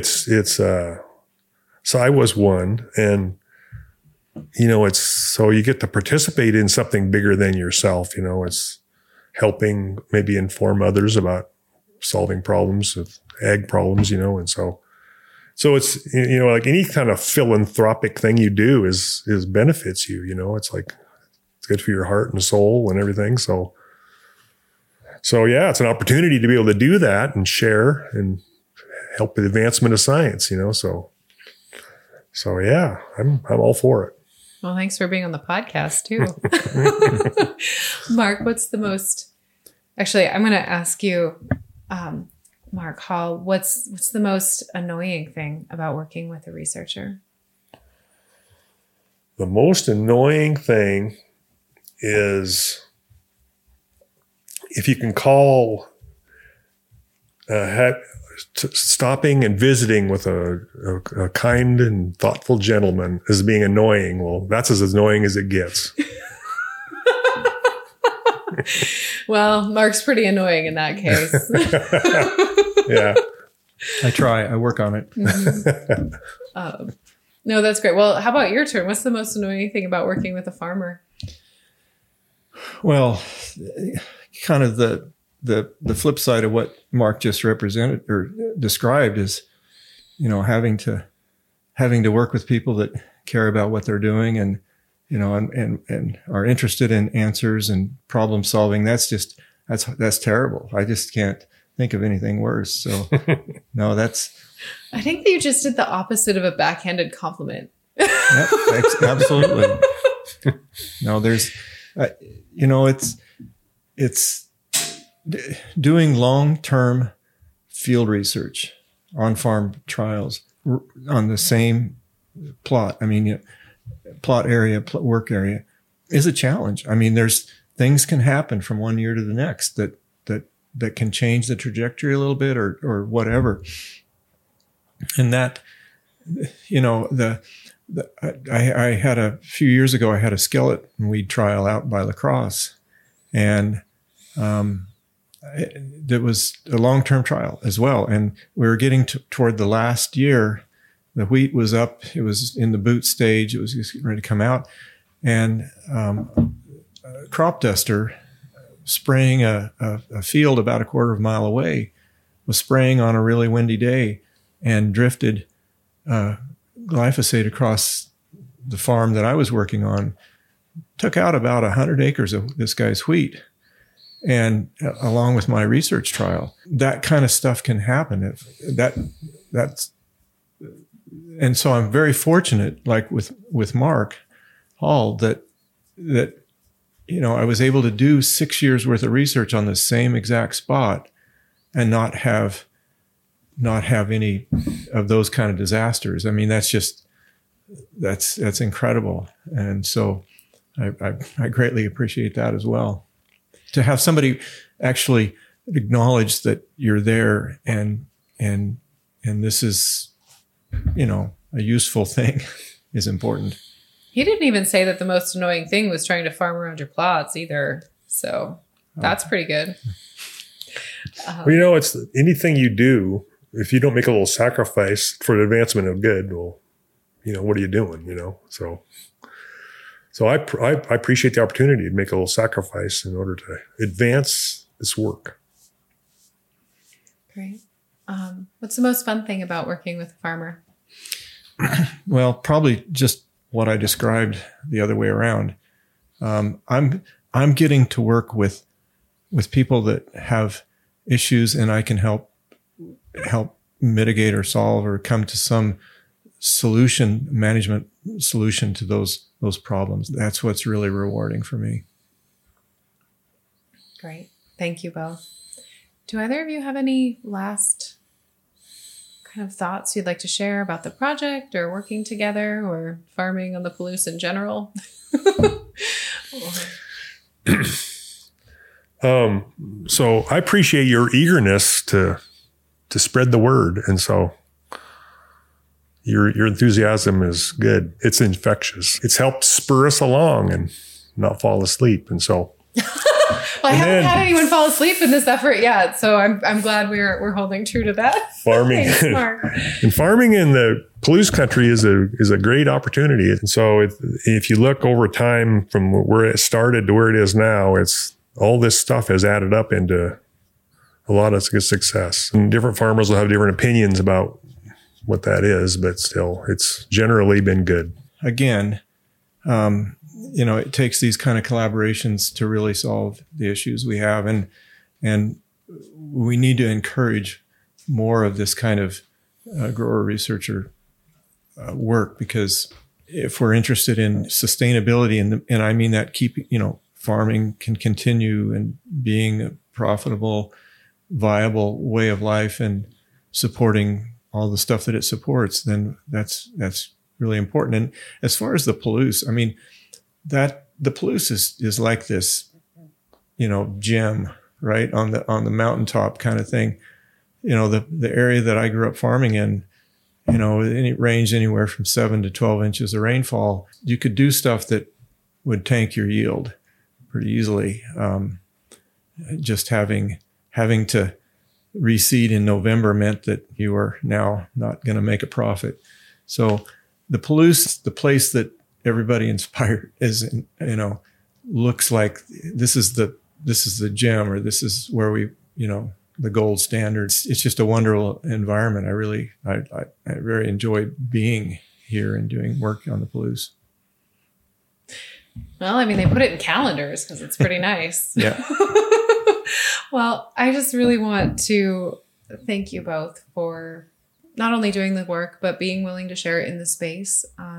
S2: so I was one, and it's so you get to participate in something bigger than yourself. It's helping maybe inform others about solving problems of ag problems. And so it's, like any kind of philanthropic thing you do is benefits you, it's like, it's good for your heart and soul and everything. So yeah, it's an opportunity to be able to do that and share and help the advancement of science, So yeah, I'm all for it.
S1: Well, thanks for being on the podcast too. Mark, actually, I'm going to ask you, Mark Hall, what's the most annoying thing about working with a researcher?
S2: The most annoying thing is if you can call stopping and visiting with a kind and thoughtful gentleman as being annoying. Well, that's as annoying as it gets.
S1: Well, Mark's pretty annoying in that case.
S2: Yeah.
S3: I work on it.
S1: Mm-hmm. No, that's great. Well, how about your turn? What's the most annoying thing about working with a farmer?
S3: Well, kind of the flip side of what Mark just represented or described is, having to work with people that care about what they're doing and, and are interested in answers and problem solving. That's terrible. I just can't think of anything worse. So no,
S1: I think that you just did the opposite of a backhanded compliment.
S3: Yep, absolutely. No, there's, it's doing long-term field research on farm trials on the same plot. I mean, plot area, work area is a challenge. I mean, there's things can happen from one year to the next that can change the trajectory a little bit or whatever. And that, I had a few years ago, I had a skeleton weed trial out by La Crosse, and there was a long-term trial as well. And we were getting toward the last year. The wheat was up. It was in the boot stage. It was just ready to come out. And a crop duster spraying a field about a quarter of a mile away was spraying on a really windy day and drifted glyphosate across the farm that I was working on, took out about 100 acres of this guy's wheat. And along with my research trial, that kind of stuff can happen. And so I'm very fortunate, like with Mark Hall, that I was able to do 6 years worth of research on the same exact spot and not have any of those kind of disasters. I mean, that's incredible. And so I greatly appreciate that as well. To have somebody actually acknowledge that you're there and this is, a useful thing is important.
S1: He didn't even say that the most annoying thing was trying to farm around your plots either. So that's pretty good.
S2: Well, it's anything you do, if you don't make a little sacrifice for the advancement of good, well, what are you doing, So I appreciate the opportunity to make a little sacrifice in order to advance this work.
S1: Great. What's the most fun thing about working with a farmer?
S3: Well, probably just what I described the other way around. I'm getting to work with people that have issues, and I can help mitigate or solve or come to some management solution to those problems. That's what's really rewarding for me.
S1: Great. Thank you both. Do either of you have any last kind of thoughts you'd like to share about the project or working together or farming on the Palouse in general?
S2: So I appreciate your eagerness to spread the word. And so your enthusiasm is good. It's infectious. It's helped spur us along and not fall asleep. And so,
S1: I haven't had anyone fall asleep in this effort yet, so I'm glad we're holding true to that.
S2: Farming and farming in the Palouse country is a great opportunity. And so if you look over time from where it started to where it is now, it's all this stuff has added up into a lot of success. And different farmers will have different opinions about what that is, but still, it's generally been good.
S3: Again, it takes these kind of collaborations to really solve the issues we have. And we need to encourage more of this kind of grower researcher work, because if we're interested in sustainability, and I mean that farming can continue and being a profitable, viable way of life and supporting all the stuff that it supports, then that's really important. And as far as the Palouse, I mean, that the Palouse is like this, gem, right? On the mountaintop kind of thing. The area that I grew up farming in, it ranged anywhere from 7 to 12 inches of rainfall. You could do stuff that would tank your yield pretty easily. Just having to reseed in November meant that you were now not going to make a profit. So the Palouse, the place that everybody inspired is, looks like this is the gem, or this is where we, the gold standards. It's just a wonderful environment. I very enjoy being here and doing work on the Palouse.
S1: Well, I mean, they put it in calendars because it's pretty nice.
S3: Yeah.
S1: Well, I just really want to thank you both for not only doing the work, but being willing to share it in the space.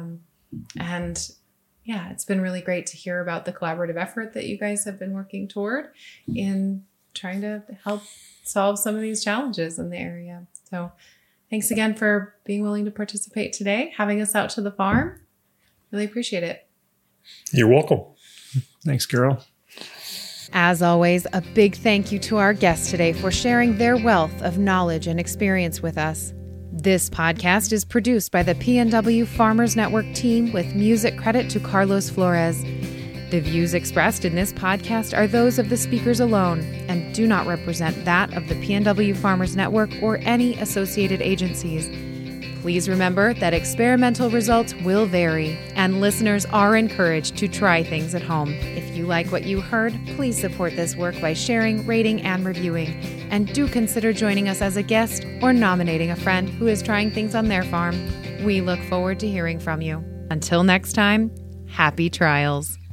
S1: And yeah, it's been really great to hear about the collaborative effort that you guys have been working toward in trying to help solve some of these challenges in the area. So thanks again for being willing to participate today, having us out to the farm. Really appreciate it.
S2: You're welcome.
S3: Thanks, Carol.
S1: As always, a big thank you to our guests today for sharing their wealth of knowledge and experience with us. This podcast is produced by the PNW Farmers Network team with music credit to Carlos Flores. The views expressed in this podcast are those of the speakers alone and do not represent that of the PNW Farmers Network or any associated agencies. Please remember that experimental results will vary, and listeners are encouraged to try things at home. If you like what you heard, please support this work by sharing, rating, and reviewing. And do consider joining us as a guest or nominating a friend who is trying things on their farm. We look forward to hearing from you. Until next time, happy trials.